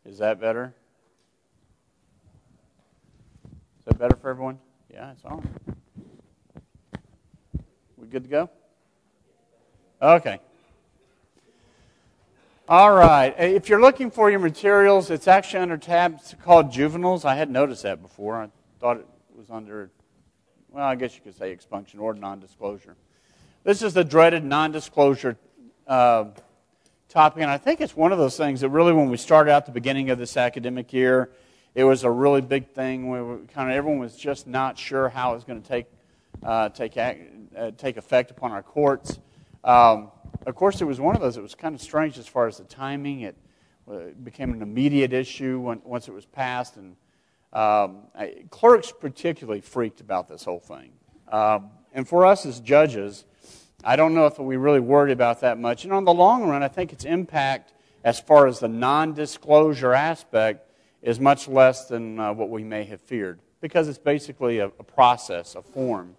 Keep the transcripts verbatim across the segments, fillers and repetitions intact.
Is that better? Is that better for everyone? Yeah, it's on. We good to go? Okay. All right. If you're looking for your materials, it's actually under tabs called Juveniles. I hadn't noticed that before. I thought it was under, well, I guess you could say expunction or non-disclosure. This is the dreaded non-disclosure uh, topic, and I think it's one of those things that really, when we started out the beginning of this academic year, it was a really big thing. We were kind of everyone was just not sure how it was going to take uh, take uh, take effect upon our courts. Um, of course, it was one of those. It was kind of strange as far as the timing. It uh, became an immediate issue when, once it was passed, and um, I, clerks particularly freaked about this whole thing. Um, and for us as judges, I don't know if we really worried about that much. And on the long run, I think its impact as far as the non-disclosure aspect is much less than uh, what we may have feared, because it's basically a, a process, a form.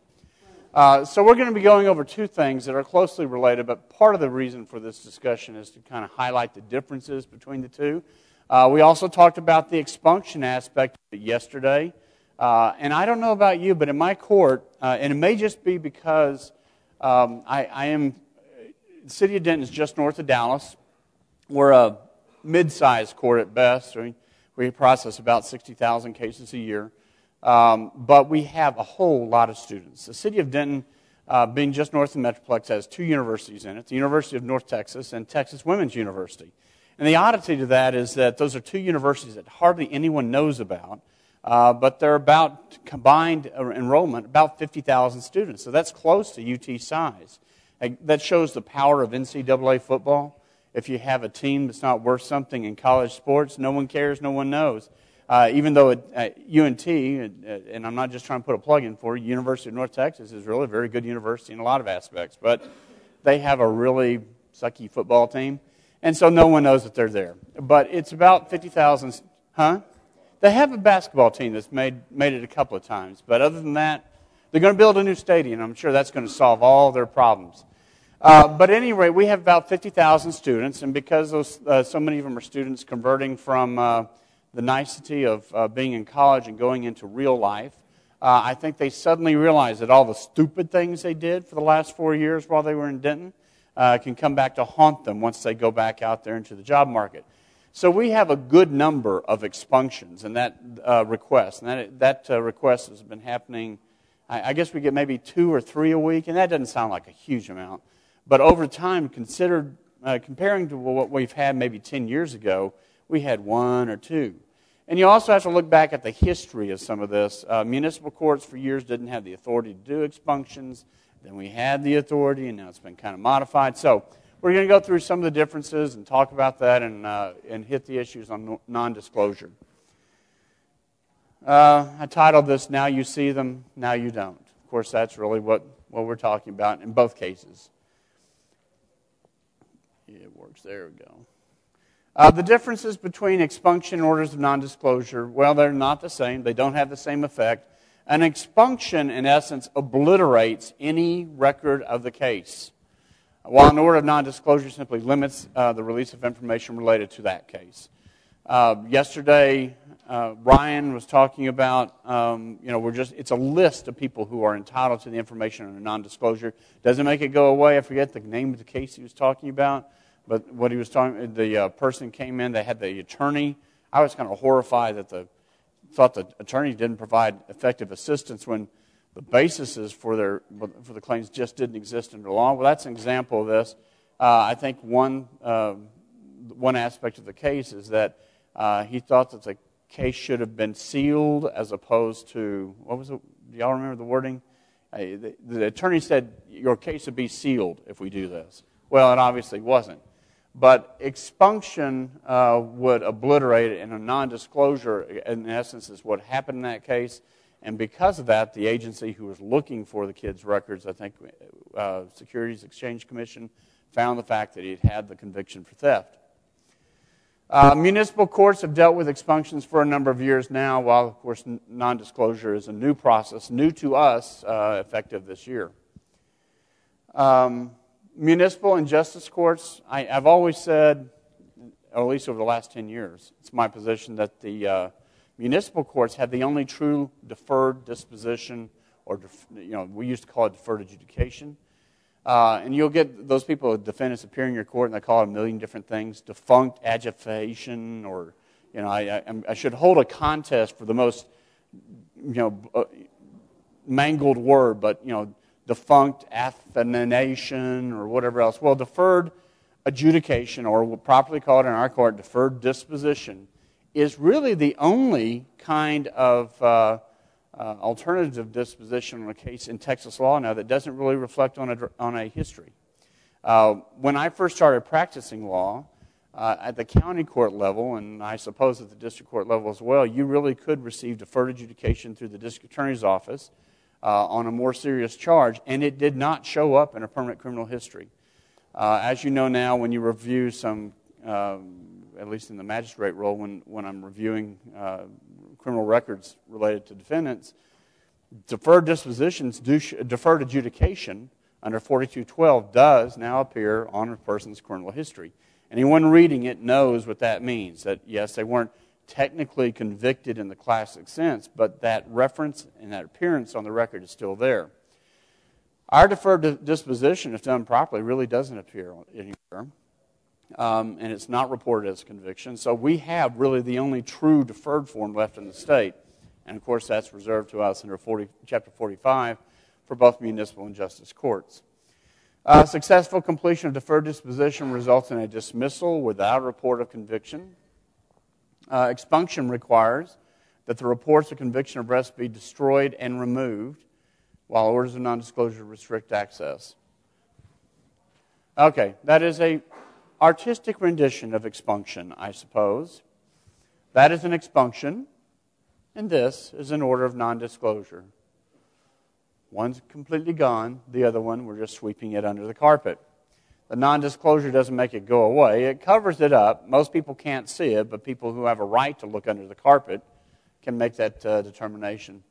Uh, so we're going to be going over two things that are closely related, but part of the reason for this discussion is to kind of highlight the differences between the two. Uh, we also talked about the expunction aspect yesterday. Uh, and I don't know about you, but in my court, uh, and it may just be because um, I, I am, the city of Denton is just north of Dallas. We're a mid-sized court at best. We, we process about sixty thousand cases a year. Um, but we have a whole lot of students. The city of Denton, uh, being just north of the Metroplex, has two universities in it, the University of North Texas and Texas Women's University. And the oddity to that is that those are two universities that hardly anyone knows about, uh, but they're about combined enrollment, about fifty thousand students. So that's close to U T size. That shows the power of N C double A football. If you have a team that's not worth something in college sports, no one cares, no one knows. Uh, even though at, at U N T, and I'm not just trying to put a plug in for you, University of North Texas is really a very good university in a lot of aspects, but they have a really sucky football team, and so no one knows that they're there. But it's about fifty thousand, huh? They have a basketball team that's made made it a couple of times, but other than that, they're going to build a new stadium. I'm sure that's going to solve all their problems. Uh, but at any rate, we have about fifty thousand students, and because those, uh, so many of them are students converting from uh, the nicety of uh, being in college and going into real life, uh, I think they suddenly realize that all the stupid things they did for the last four years while they were in Denton uh, can come back to haunt them once they go back out there into the job market. So we have a good number of expunctions and that uh, request, and that that uh, request has been happening. I, I guess we get maybe two or three a week, and that doesn't sound like a huge amount. But over time, considered uh, comparing to what we've had maybe ten years ago, we had one or two. And you also have to look back at the history of some of this. Uh, municipal courts for years didn't have the authority to do expunctions. Then we had the authority, and now it's been kind of modified. So we're going to go through some of the differences and talk about that and, uh, and hit the issues on non-disclosure. Uh, I titled this, Now You See Them, Now You Don't. Of course, that's really what, what we're talking about in both cases. Yeah, it works. There we go. Uh, the differences between expunction and orders of non-disclosure, well, they're not the same. They don't have the same effect. An expunction, in essence, obliterates any record of the case, while an order of non-disclosure simply limits uh, the release of information related to that case. Uh, yesterday, uh, Ryan was talking about, um, you know, we're just, it's a list of people who are entitled to the information under non-disclosure. Doesn't make it go away. I forget the name of the case he was talking about. But what he was talking, the uh, person came in, they had the attorney. I was kind of horrified that the, thought the attorney didn't provide effective assistance when the bases for their for the claims just didn't exist under law. Well, that's an example of this. Uh, I think one uh, one aspect of the case is that uh, he thought that the case should have been sealed as opposed to, what was it? Do y'all remember the wording? Uh, the, the attorney said, your case would be sealed if we do this. Well, it obviously wasn't. But expunction uh, would obliterate it, and a non-disclosure, in essence, is what happened in that case. And because of that, the agency who was looking for the kids' records, I think uh, Securities Exchange Commission, found the fact that he'd had the conviction for theft. Uh, municipal courts have dealt with expunctions for a number of years now, while, of course, non-disclosure is a new process, new to us, uh, effective this year. Um... Municipal and justice courts, I, I've always said, or at least over the last ten years. It's my position that the uh, municipal courts have the only true deferred disposition, or def- you know, we used to call it deferred adjudication. Uh, and you'll get those people, defendants, appear in your court, and they call it a million different things: defunct agitation, or you know, I, I, I should hold a contest for the most, you know, uh, mangled word, but you know, defunct athanation or whatever else. Well, deferred adjudication, or we'll properly call it in our court deferred disposition, is really the only kind of uh, uh, alternative disposition on a case in Texas law now that doesn't really reflect on a, on a history. Uh, when I first started practicing law, uh, at the county court level, and I suppose at the district court level as well, you really could receive deferred adjudication through the district attorney's office uh, on a more serious charge, and it did not show up in a permanent criminal history. Uh, as you know now, when you review some, uh, at least in the magistrate role, when, when I'm reviewing uh, criminal records related to defendants, deferred dispositions, do sh- deferred adjudication under forty-two twelve does now appear on a person's criminal history. Anyone reading it knows what that means, that yes, they weren't technically convicted in the classic sense, but that reference and that appearance on the record is still there. Our deferred disposition, if done properly, really doesn't appear anywhere, um, and it's not reported as conviction. So we have really the only true deferred form left in the state, and of course that's reserved to us under forty, Chapter forty-five for both municipal and justice courts. Uh, successful completion of deferred disposition results in a dismissal without a report of conviction. Uh, expunction requires that the reports of conviction of arrest be destroyed and removed, while orders of nondisclosure restrict access. Okay, that is a artistic rendition of expunction, I suppose. That is an expunction, and this is an order of nondisclosure. One's completely gone, the other one, we're just sweeping it under the carpet. The nondisclosure doesn't make it go away. It covers it up. Most people can't see it, but people who have a right to look under the carpet can make that uh, determination.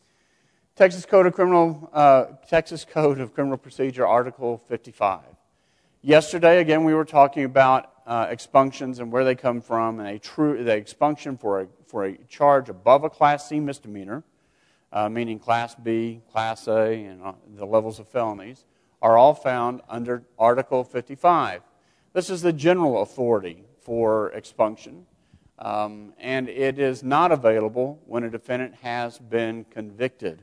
Texas Code of Criminal, uh, Texas Code of Criminal Procedure, Article fifty-five. Yesterday, again, we were talking about uh, expunctions and where they come from, and a true the expunction for a for a charge above a Class C misdemeanor, uh, meaning Class B, Class A, and uh, the levels of felonies, are all found under Article fifty-five. This is the general authority for expunction, um, and it is not available when a defendant has been convicted.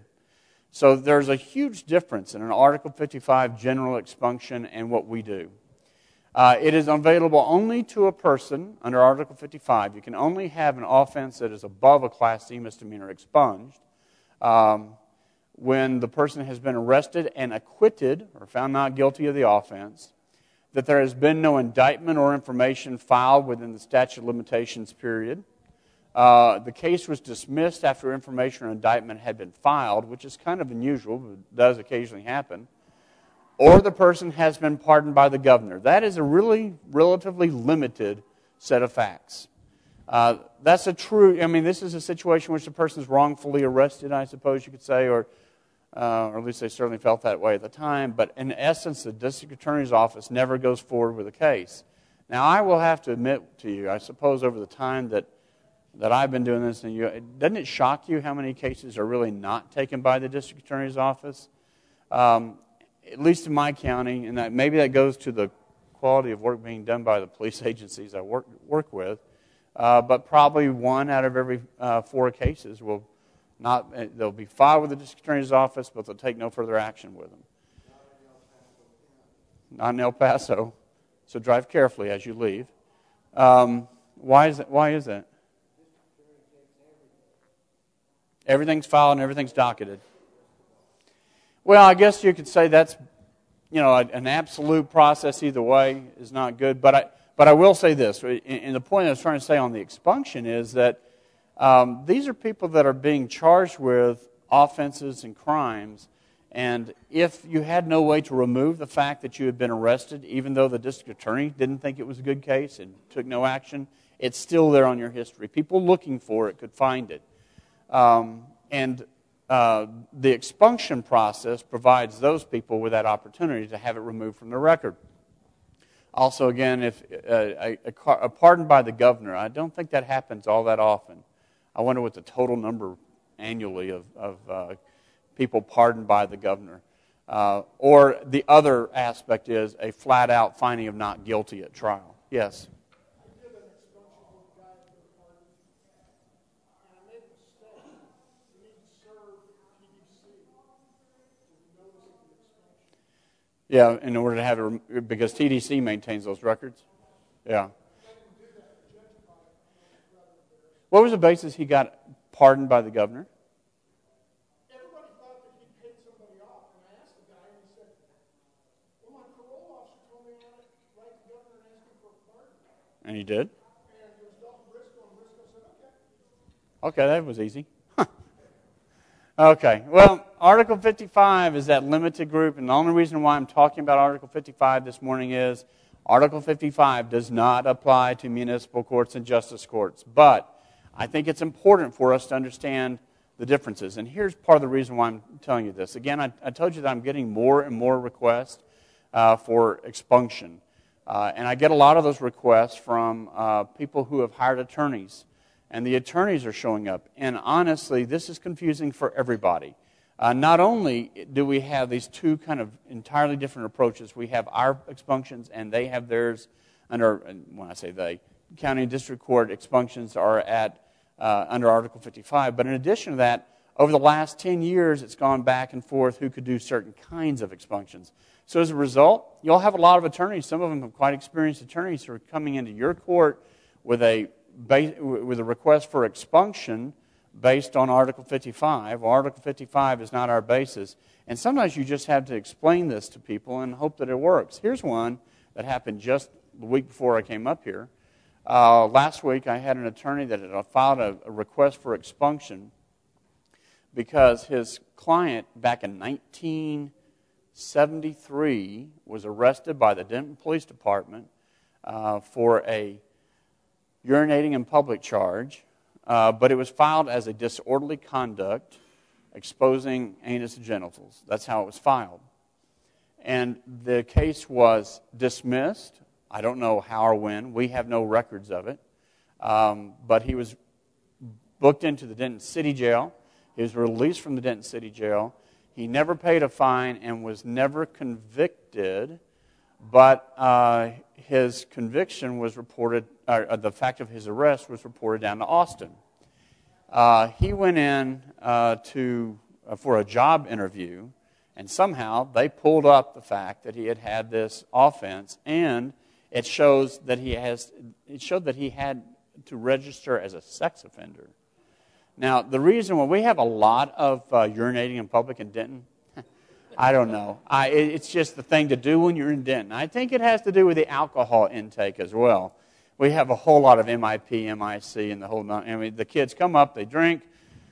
So there's a huge difference in an Article fifty-five general expunction and what we do. Uh, it is available only to a person under Article fifty-five. You can only have an offense that is above a Class C misdemeanor expunged um, when the person has been arrested and acquitted or found not guilty of the offense, that there has been no indictment or information filed within the statute of limitations period. Uh, the case was dismissed after information or indictment had been filed, which is kind of unusual, but does occasionally happen. Or the person has been pardoned by the governor. That is a really relatively limited set of facts. Uh, that's a true, I mean, this is a situation in which the person is wrongfully arrested, I suppose you could say, or, uh, or at least they certainly felt that way at the time. But in essence, the district attorney's office never goes forward with a case. Now, I will have to admit to you, I suppose over the time that that I've been doing this, and you, doesn't it shock you how many cases are really not taken by the district attorney's office? Um, at least in my county, and that maybe that goes to the quality of work being done by the police agencies I work work with, uh, but probably one out of every uh, four cases will not, they'll be filed with the district attorney's office, but they'll take no further action with them. Not in El Paso, so drive carefully as you leave. Um, why is that? Why is that? Everything's filed and everything's docketed. Well, I guess you could say that's, you know, an absolute process either way is not good. But I, but I will say this, and the point I was trying to say on the expunction is that um, these are people that are being charged with offenses and crimes, and if you had no way to remove the fact that you had been arrested, even though the district attorney didn't think it was a good case and took no action, it's still there on your history. People looking for it could find it. Um, and uh, the expunction process provides those people with that opportunity to have it removed from the record. Also, again, if uh, a, a, a pardon by the governor, I don't think that happens all that often. I wonder what the total number annually of, of uh, people pardoned by the governor. Uh, or the other aspect is a flat-out finding of not guilty at trial. Yes? Yeah, in order to have it, because T D C maintains those records. Yeah. What was the basis he got pardoned by the governor? Everybody thought that he paid somebody off, and I asked the guy, and he said, well, my parole officer told me I ought to write the governor and ask him for a pardon. And he did? And it was Dalton Briscoe, and Briscoe said, okay. Okay, that was easy. Okay, well, Article fifty-five is that limited group, and the only reason why I'm talking about Article fifty-five this morning is Article fifty-five does not apply to municipal courts and justice courts. But I think it's important for us to understand the differences. And here's part of the reason why I'm telling you this. Again, I, I told you that I'm getting more and more requests uh, for expunction. Uh, and I get a lot of those requests from uh, people who have hired attorneys. And the attorneys are showing up. And honestly, this is confusing for everybody. Uh, not only do we have these two kind of entirely different approaches, we have our expunctions and they have theirs under, when I say they, county and district court expunctions are at uh, under Article fifty-five. But in addition to that, over the last ten years, it's gone back and forth who could do certain kinds of expunctions. So as a result, you'll have a lot of attorneys, some of them have quite experienced attorneys who are coming into your court with a with a request for expunction based on Article fifty-five. Well, Article fifty-five is not our basis. And sometimes you just have to explain this to people and hope that it works. Here's one that happened just the week before I came up here. Uh, last week I had an attorney that had filed a, a request for expunction because his client back in nineteen seventy-three was arrested by the Denton Police Department uh, for a urinating in public charge, uh, but it was filed as a disorderly conduct exposing anus and genitals. That's how it was filed. And the case was dismissed. I don't know how or when. We have no records of it. Um, but he was booked into the Denton City Jail. He was released from the Denton City Jail. He never paid a fine and was never convicted, but uh, his conviction was reported, uh, the fact of his arrest was reported down to Austin. Uh, he went in uh, to uh, for a job interview, and somehow they pulled up the fact that he had had this offense, and it shows that he has. It showed that he had to register as a sex offender. Now, the reason why we have a lot of uh, urinating in public in Denton, I don't know. I, it's just the thing to do when you're in Denton. I think it has to do with the alcohol intake as well. We have a whole lot of M I P, M I C, and the whole. I mean, the kids come up, they drink,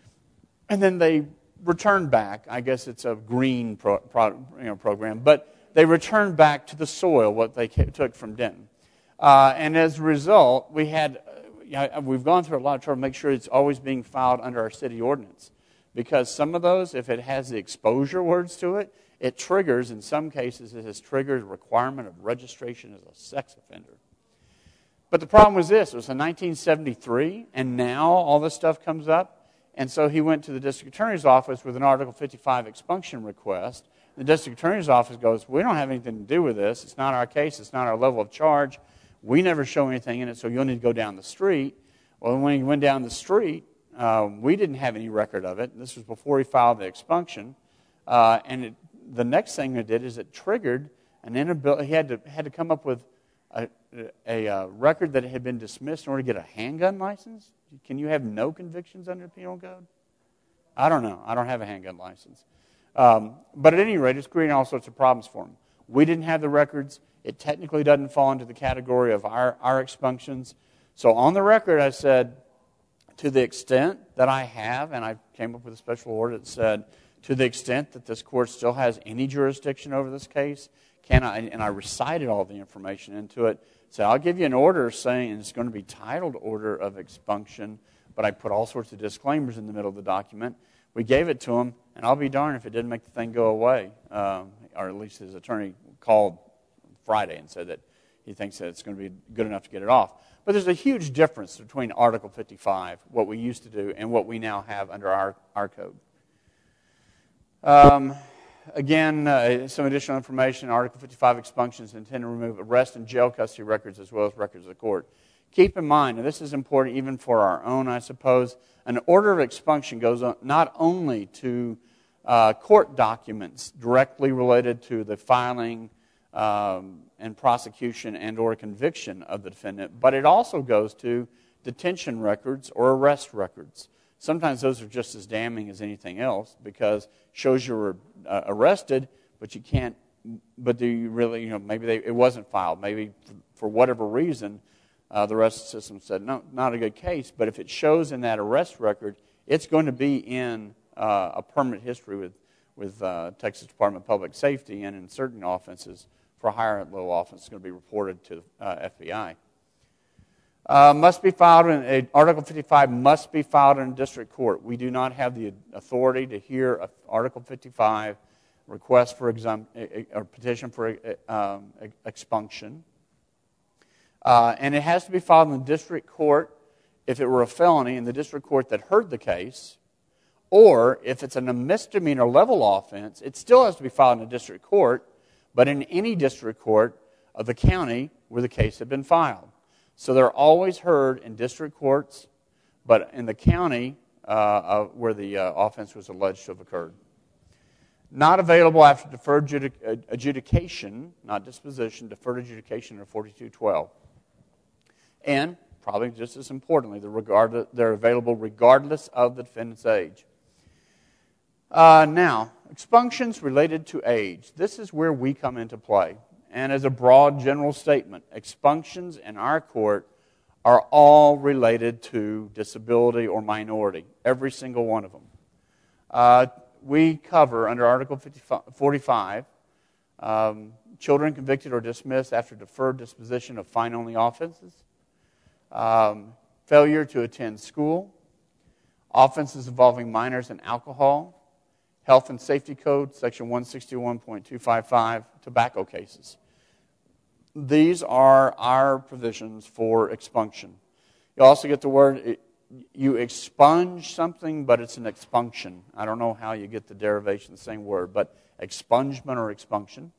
and then they return back. I guess it's a green pro, pro, you know, program, but they return back to the soil what they took from Denton. Uh, and as a result, we had. We've gone through a lot of trouble to make sure it's always being filed under our city ordinance. Because some of those, if it has the exposure words to it, it triggers, in some cases, it has triggered a requirement of registration as a sex offender. But the problem was this, it was in nineteen seventy-three, and now all this stuff comes up. And so he went to the district attorney's office with an Article fifty-five expunction request. The district attorney's office goes, we don't have anything to do with this. It's not our case. It's not our level of charge. We never show anything in it, so you'll need to go down the street. Well, when he went down the street, uh, we didn't have any record of it. This was before he filed the expunction. Uh, and it, the next thing it did is it triggered an inability. He had to had to come up with a, a, a record that had been dismissed in order to get a handgun license. Can you have no convictions under the penal code? I don't know. I don't have a handgun license. Um, but at any rate, it's creating all sorts of problems for him. We didn't have the records. It technically doesn't fall into the category of our, our expunctions. So on the record, I said, to the extent that I have, and I came up with a special order that said, to the extent that this court still has any jurisdiction over this case, can I, and I recited all the information into it, said, I'll give you an order saying, and it's going to be titled Order of Expunction, but I put all sorts of disclaimers in the middle of the document. We gave it to him, and I'll be darned if it didn't make the thing go away. Um, or at least his attorney called Friday and said that he thinks that it's going to be good enough to get it off. But there's a huge difference between Article fifty-five, what we used to do, and what we now have under our, our code. Um, again, uh, some additional information. Article fifty-five expunctions intend to remove arrest and jail custody records as well as records of the court. Keep in mind, and this is important even for our own, I suppose, an order of expunction goes on not only to uh, court documents directly related to the filing um, and prosecution and or conviction of the defendant, but it also goes to detention records or arrest records. Sometimes those are just as damning as anything else because it shows you were uh, arrested, but you can't, but do you really, you know, maybe they, it wasn't filed. Maybe for, for whatever reason, uh, the arrest system said, no, not a good case. But if it shows in that arrest record, it's going to be in uh, a permanent history with, with uh, Texas Department of Public Safety, and in certain offenses, for a higher and low offense, it's going to be reported to uh, F B I. Uh, must be filed in a, Article fifty-five must be filed in a district court. We do not have the authority to hear a, Article fifty-five request for exum, or petition for um, expunction, uh, and it has to be filed in the district court if it were a felony in the district court that heard the case, or if it's a misdemeanor level offense, it still has to be filed in a district court, but in any district court of the county where the case had been filed. So they're always heard in district courts, but in the county uh, uh, where the uh, offense was alleged to have occurred. Not available after deferred judic- adjudication, not disposition, deferred adjudication under forty-two twelve. And, probably just as importantly, they're, regard- they're available regardless of the defendant's age. Uh, now, expunctions related to age. This is where we come into play. And as a broad general statement, expunctions in our court are all related to disability or minority, every single one of them. Uh, we cover, under Article forty-five, um, children convicted or dismissed after deferred disposition of fine-only offenses, um, failure to attend school, offenses involving minors and alcohol, Health and Safety Code, Section one sixty-one point two five five, tobacco cases. These are our provisions for expunction. You also get the word, you expunge something, but it's an expunction. I don't know how you get the derivation of the same word, but expungement or expunction.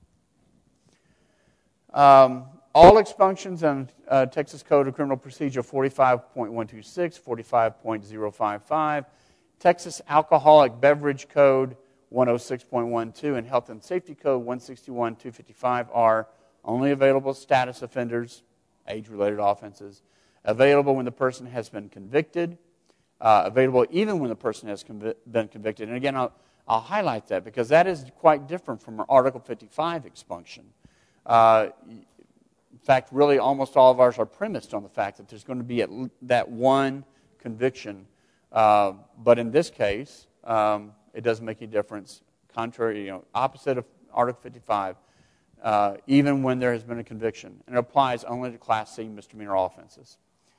Um, all expunctions in uh, Texas Code of Criminal Procedure forty-five point one two six, forty-five point zero five five, Texas Alcoholic Beverage Code one oh six point one two, and Health and Safety Code one sixty-one two fifty-five are only available status offenders, age-related offenses, available when the person has been convicted, uh, available even when the person has convi- been convicted. And again, I'll, I'll highlight that because that is quite different from Article fifty-five expunction. Uh, in fact, really almost all of ours are premised on the fact that there's going to be at l- that one conviction. Uh, but in this case, um, it doesn't make any difference. Contrary, you know, opposite of Article fifty-five, uh, even when there has been a conviction. And it applies only to Class C misdemeanor offenses.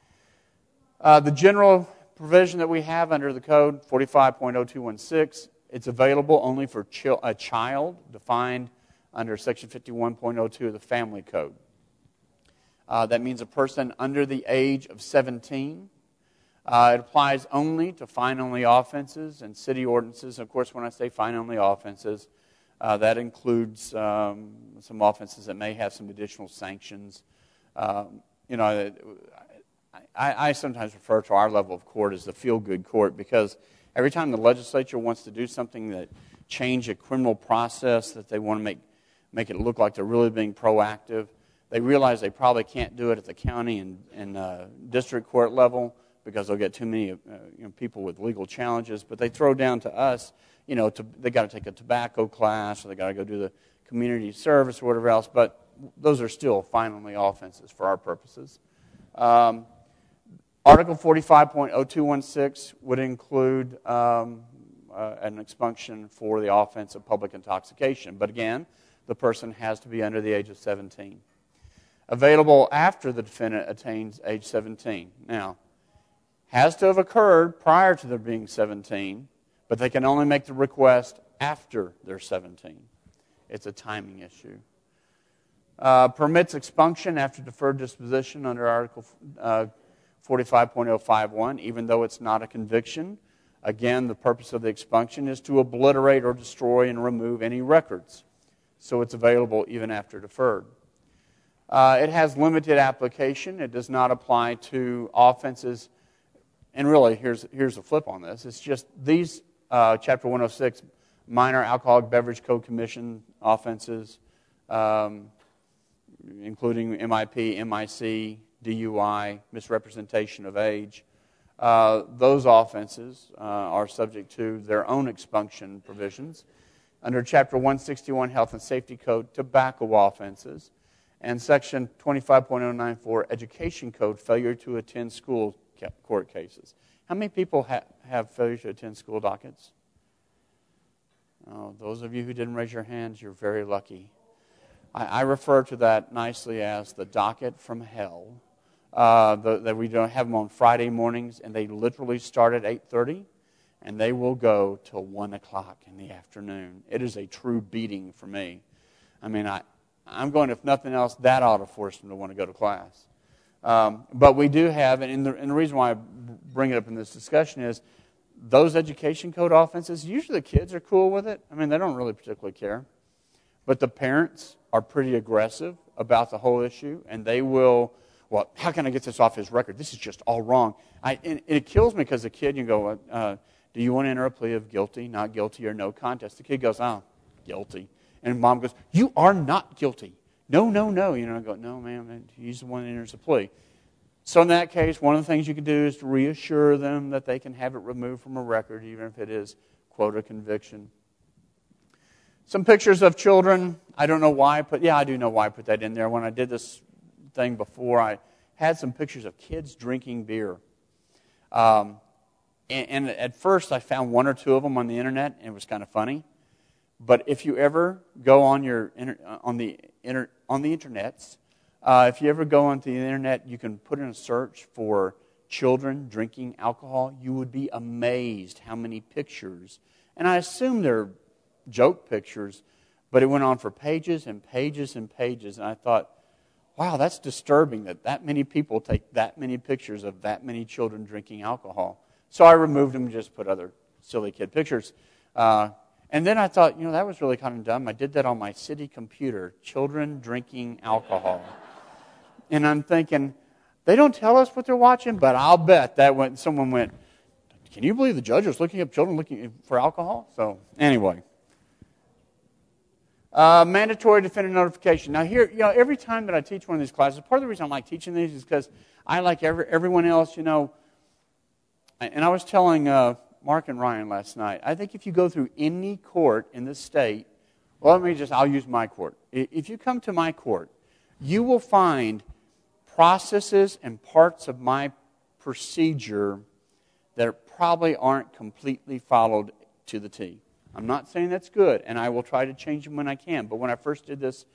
Uh, the general provision that we have under the code, forty-five point oh two one six, it's available only for chil- a child, defined under Section fifty-one point oh two of the Family Code. Uh, that means a person under the age of seventeen. Uh, it applies only to fine-only offenses and city ordinances. Of course, when I say fine-only offenses, uh, that includes um, some offenses that may have some additional sanctions. Um, you know, I, I sometimes refer to our level of court as the feel-good court because every time the legislature wants to do something that change a criminal process, that they want to make, make it look like they're really being proactive, they realize they probably can't do it at the county and, and uh, district court level, because they'll get too many uh, you know, people with legal challenges. But they throw down to us, you know, to, they got to take a tobacco class, or they got to go do the community service or whatever else. But those are still fine-only offenses for our purposes. Um, Article forty-five point oh two one six would include um, uh, an expunction for the offense of public intoxication. But again, the person has to be under the age of seventeen. Available after the defendant attains age seventeen. Now, has to have occurred prior to their being seventeen, but they can only make the request after they're seventeen. It's a timing issue. Uh, permits expunction after deferred disposition under Article uh, forty-five point oh five one, even though it's not a conviction. Again, the purpose of the expunction is to obliterate or destroy and remove any records. So it's available even after deferred. Uh, it has limited application. It does not apply to offenses. And really, here's, here's a flip on this. It's just these, uh, Chapter one oh six, minor alcoholic beverage code commission offenses, um, including M I P, M I C, D U I, misrepresentation of age. Uh, those offenses uh, are subject to their own expunction provisions. Under Chapter one sixty-one, Health and Safety Code, tobacco offenses. And Section twenty-five point oh nine four, Education Code, failure to attend school court cases. How many people ha- have failure to attend school dockets? Oh, those of you who didn't raise your hands, you're very lucky. I, I refer to that nicely as the docket from hell. Uh, the, that we don't have them on Friday mornings, and they literally start at eight thirty, and they will go till one o'clock in the afternoon. It is a true beating for me. I mean, I, I'm going, if nothing else, that ought to force them to want to go to class. Um, but we do have, and the, and the reason why I bring it up in this discussion is those education code offenses, usually the kids are cool with it. I mean, they don't really particularly care. But the parents are pretty aggressive about the whole issue, and they will, well, how can I get this off his record? This is just all wrong. I, and it kills me because the kid, you go, uh, do you want to enter a plea of guilty, not guilty, or no contest? The kid goes, oh, guilty. And mom goes, you are not guilty. No, no, no. You know, I go, no, ma'am, he's the one that enters a plea. So in that case, one of the things you can do is to reassure them that they can have it removed from a record, even if it is, quote, a conviction. Some pictures of children. I don't know why I put, yeah, I do know why I put that in there. When I did this thing before, I had some pictures of kids drinking beer. Um, and, and at first, I found one or two of them on the internet, and it was kind of funny. But if you ever go on your on the inter, on the internets, uh, if you ever go onto the internet, you can put in a search for children drinking alcohol. You would be amazed how many pictures. And I assume they're joke pictures, but it went on for pages and pages and pages. And I thought, wow, that's disturbing that that many people take that many pictures of that many children drinking alcohol. So I removed them and just put other silly kid pictures. Uh, And then I thought, you know, that was really kind of dumb. I did that on my city computer, children drinking alcohol. And I'm thinking, they don't tell us what they're watching, but I'll bet that when someone went, can you believe the judge was looking up children looking for alcohol? So anyway. Uh, mandatory defendant notification. Now here, you know, every time that I teach one of these classes, part of the reason I like teaching these is because I, like every, everyone else, you know, and I was telling uh, Mark and Ryan last night, I think if you go through any court in this state, well, let me just, I'll use my court. If you come to my court, you will find processes and parts of my procedure that probably aren't completely followed to the T. I'm not saying that's good, and I will try to change them when I can. But when I first did this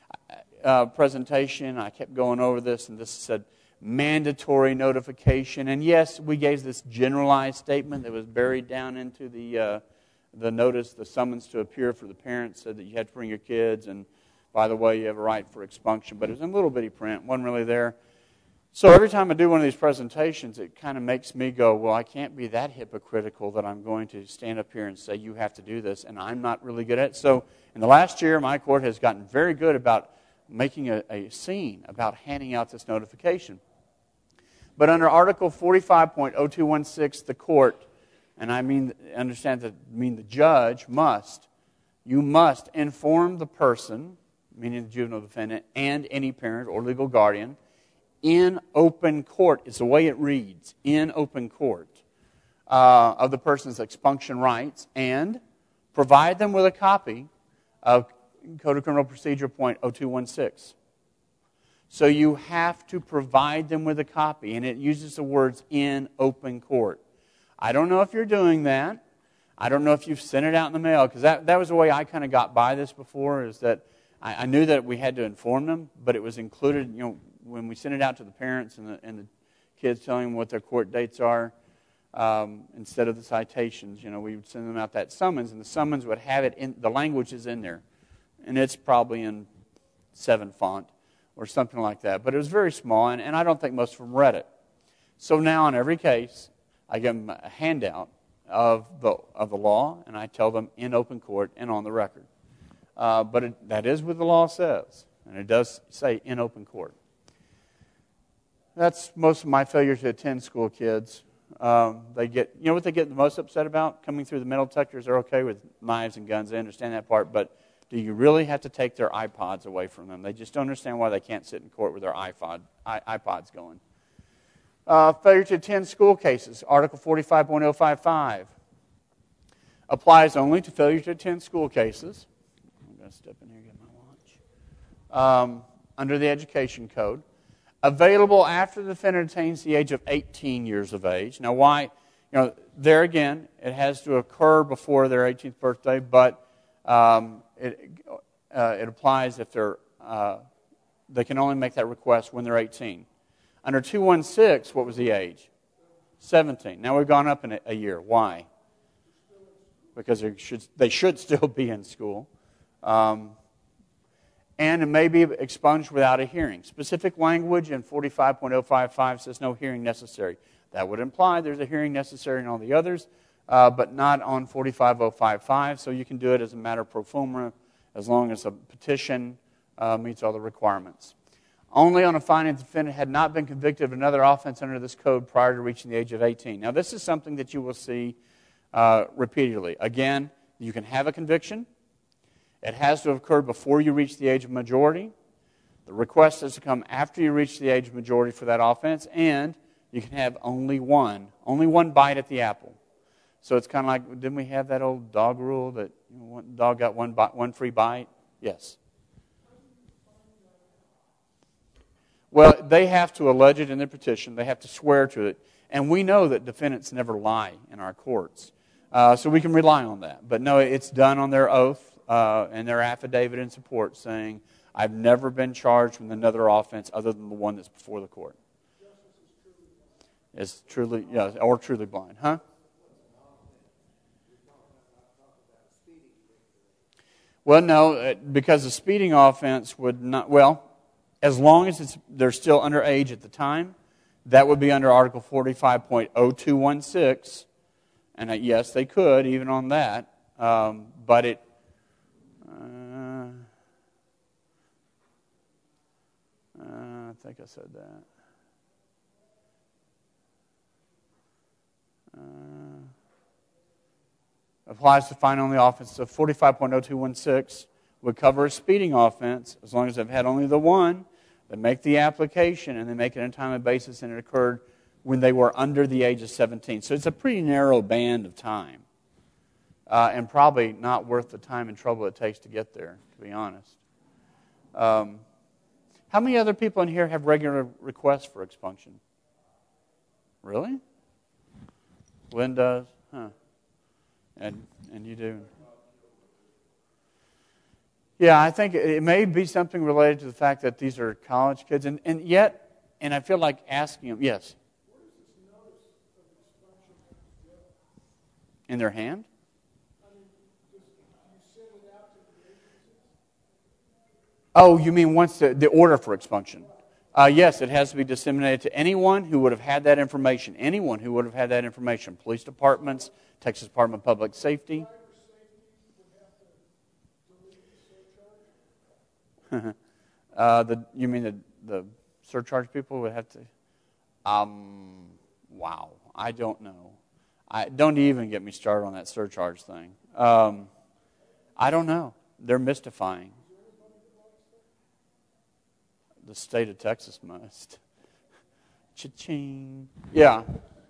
uh, presentation, I kept going over this, and this said mandatory notification. And yes, we gave this generalized statement that was buried down into the uh, the notice, the summons to appear for the parents, said that you had to bring your kids, and by the way, you have a right for expunction. But it was in little bitty print, wasn't really there. So every time I do one of these presentations, it kind of makes me go, well, I can't be that hypocritical that I'm going to stand up here and say, you have to do this, and I'm not really good at it. So in the last year, my court has gotten very good about making a, a scene about handing out this notification. But under Article forty-five point oh two one six, the court, and I mean, understand that mean the judge must, you must inform the person, meaning the juvenile defendant, and any parent or legal guardian, in open court, is the way it reads, in open court, uh, of the person's expunction rights, and provide them with a copy of Code of Criminal Procedure point oh two one six. So you have to provide them with a copy, and it uses the words in open court. I don't know if you're doing that. I don't know if you've sent it out in the mail, because that, that was the way I kind of got by this before, is that I, I knew that we had to inform them, but it was included, you know, when we sent it out to the parents and the, and the kids telling them what their court dates are, um, instead of the citations, you know, we would send them out that summons, and the summons would have it in, the language is in there. And it's probably in seven font or something like that. But it was very small, and, and I don't think most of them read it. So now in every case, I give them a handout of the of the law, and I tell them in open court and on the record. Uh, but it, that is what the law says, and it does say in open court. That's most of my failure to attend school kids. Um, they get, you know what they get the most upset about? Coming through the metal detectors, they're okay with knives and guns. They understand that part, but do you really have to take their iPods away from them? They just don't understand why they can't sit in court with their iPod, iPods going. Uh, failure to attend school cases, Article forty-five point oh five five. Applies only to failure to attend school cases. I'm going to step in here and get my lunch. Um, under the Education Code. Available after the defendant attains the age of eighteen years of age. Now, why? You know, there again, it has to occur before their eighteenth birthday, but um, it uh, it applies if they're uh, they can only make that request when they're eighteen. Under two sixteen, what was the age? seventeen. Now we've gone up in a year. Why? Because they should they should still be in school. Um, And it may be expunged without a hearing. Specific language in forty-five point oh five five says no hearing necessary. That would imply there's a hearing necessary in all the others, uh, but not on forty-five point oh five five. So you can do it as a matter pro forma as long as a petition uh, meets all the requirements. Only on a finding the defendant had not been convicted of another offense under this code prior to reaching the age of eighteen. Now this is something that you will see uh, repeatedly. Again, you can have a conviction. It has to have occurred before you reach the age of majority. The request has to come after you reach the age of majority for that offense, and you can have only one, only one bite at the apple. So it's kind of like, didn't we have that old dog rule that you know, one dog got one bite, one free bite? Yes. Well, they have to allege it in their petition. They have to swear to it, and we know that defendants never lie in our courts, uh, so we can rely on that. But no, it's done on their oath. Uh, and their affidavit in support saying, I've never been charged with another offense other than the one that's before the court. Is truly, yeah, or truly blind, huh? Well, no, because the speeding offense would not, well, as long as it's, they're still underage at the time, that would be under Article forty-five point oh two one six, and uh, yes, they could, even on that, um, but it, Uh, uh, I think I said that. Uh, applies to fine only offense. So forty-five point oh two one six would cover a speeding offense as long as they've had only the one. They make the application and they make it on a timely basis, and it occurred when they were under the age of seventeen. So it's a pretty narrow band of time. Uh, and probably not worth the time and trouble it takes to get there, to be honest. Um, how many other people in here have regular requests for expunction? Really? Lynn does? Huh. And, and you do? Yeah, I think it may be something related to the fact that these are college kids. And, and yet, and I feel like asking them, yes? In their hand? Oh, you mean once the, the order for expunction? Uh, yes, it has to be disseminated to anyone who would have had that information. Anyone who would have had that information. Police departments, Texas Department of Public Safety. uh, the, you mean the, the surcharge people would have to? Um, wow, I don't know. I don't even get me started on that surcharge thing. Um, I don't know. They're mystifying. The state of Texas must. Cha-ching. Yeah.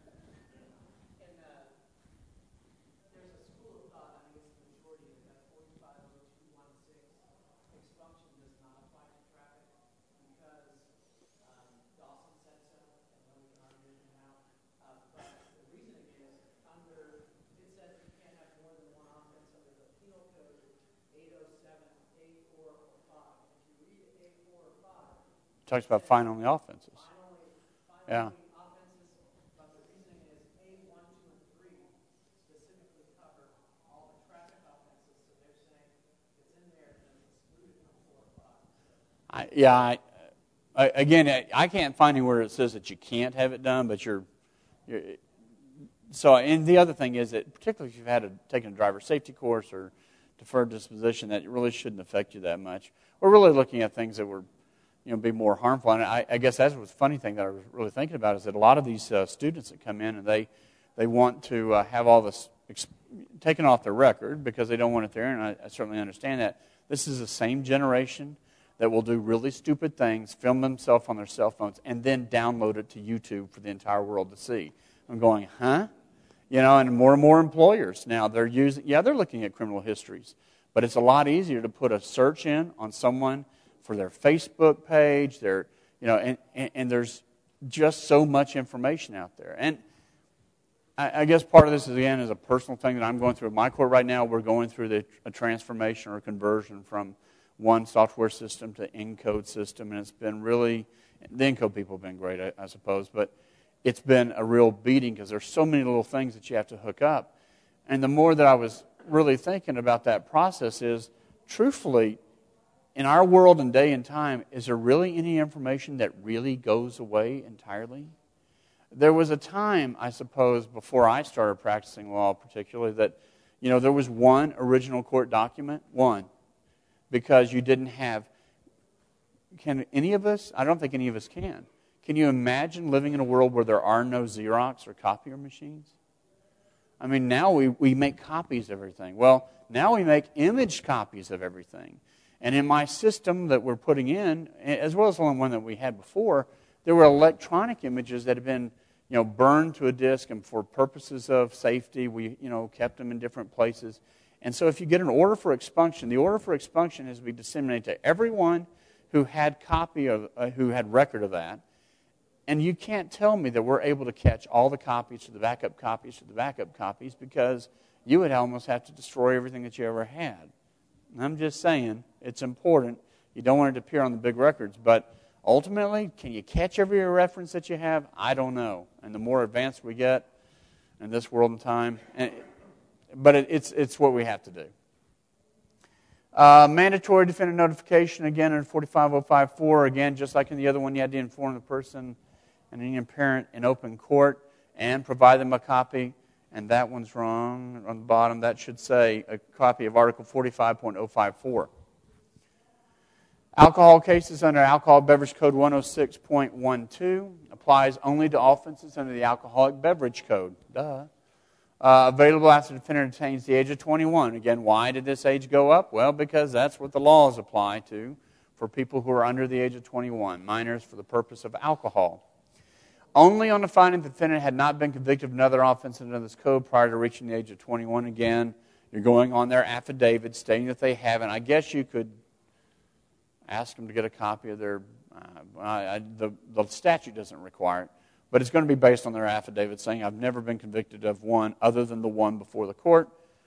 Talks about fine only offenses. Yeah. I, yeah, I, I, again, I, I can't find anywhere it says that you can't have it done, but you're, you're so, and the other thing is that particularly if you've had a, taken a driver safety course or deferred disposition, that it really shouldn't affect you that much. We're really looking at things that were, you know, be more harmful. And I, I guess that's what's the funny thing that I was really thinking about is that a lot of these uh, students that come in and they, they want to uh, have all this ex- taken off their record because they don't want it there, and I, I certainly understand that. This is the same generation that will do really stupid things, film themselves on their cell phones, and then download it to YouTube for the entire world to see. I'm going, huh? You know, and more and more employers now, they're using, yeah, they're looking at criminal histories, but it's a lot easier to put a search in on someone for their Facebook page, their, you know, and, and, and there's just so much information out there. And I, I guess part of this, is, again, is a personal thing that I'm going through in my court right now. We're going through the, a transformation or conversion from one software system to Encode system, and it's been really, the Encode people have been great, I, I suppose, but it's been a real beating because there's so many little things that you have to hook up. And the more that I was really thinking about that process is, truthfully, in our world and day and time, is there really any information that really goes away entirely? There was a time, I suppose, before I started practicing law particularly, that, you know, there was one original court document, one, because you didn't have, can any of us, I don't think any of us can. Can you imagine living in a world where there are no Xerox or copier machines? I mean, now we, we make copies of everything. Well, now we make image copies of everything. And in my system that we're putting in, as well as the one that we had before, there were electronic images that had been, you know, burned to a disk, and for purposes of safety, we, you know, kept them in different places. And so if you get an order for expunction, the order for expunction has to be disseminated to everyone who had copy of, uh, who had record of that. And you can't tell me that we're able to catch all the copies to the backup copies to the backup copies, because you would almost have to destroy everything that you ever had. And I'm just saying, it's important. You don't want it to appear on the big records, but ultimately, can you catch every reference that you have? I don't know. And the more advanced we get in this world and time, and, but it, it's it's what we have to do. Uh, mandatory defendant notification, again, in forty-five oh five four, again, just like in the other one, you had to inform the person and any parent in open court and provide them a copy. And that one's wrong on the bottom. That should say a copy of Article forty-five point oh five four. Alcohol cases under Alcohol Beverage Code one oh six point twelve applies only to offenses under the Alcoholic Beverage Code. Duh. Uh, available after the defendant attains the age of twenty-one. Again, why did this age go up? Well, because that's what the laws apply to for people who are under the age of twenty-one, minors for the purpose of alcohol. Only on the finding the defendant had not been convicted of another offense under this code prior to reaching the age of twenty-one. Again, you're going on their affidavit stating that they haven't. I guess you could ask them to get a copy of their, uh, I, the, the statute doesn't require it, but it's going to be based on their affidavit saying, I've never been convicted of one other than the one before the court.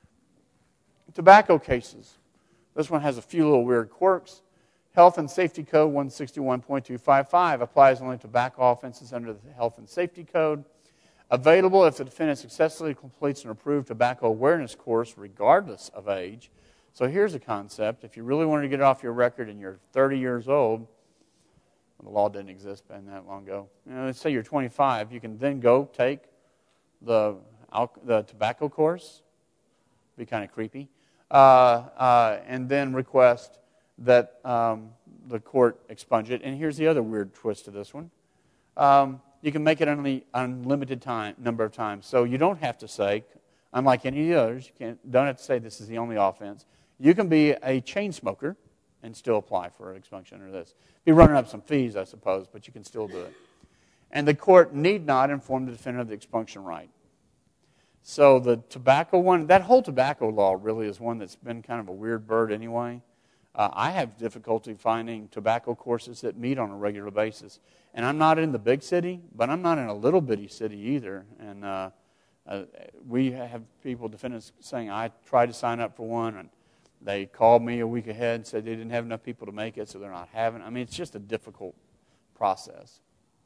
Tobacco cases. This one has a few little weird quirks. Health and Safety Code one sixty-one point two five five applies only to tobacco offenses under the Health and Safety Code. Available if the defendant successfully completes an approved tobacco awareness course regardless of age. So here's a concept. If you really wanted to get it off your record and you're thirty years old, well, the law didn't exist back that long ago. You know, let's say you're twenty-five, you can then go take the, the tobacco course. Be kind of creepy. Uh, uh, and then request that um, the court expunge it. And here's the other weird twist to this one. Um, you can make it only unlimited time number of times. So you don't have to say, unlike any of the others, you can't, don't have to say this is the only offense. You can be a chain smoker and still apply for an expunction under this. Be running up some fees, I suppose, but you can still do it. And the court need not inform the defendant of the expunction right. So the tobacco one, that whole tobacco law really is one that's been kind of a weird bird anyway. Uh, I have difficulty finding tobacco courses that meet on a regular basis. And I'm not in the big city, but I'm not in a little bitty city either. And uh, uh, we have people, defendants, saying, I tried to sign up for one, and they called me a week ahead and said they didn't have enough people to make it, so they're not having it. I mean, it's just a difficult process.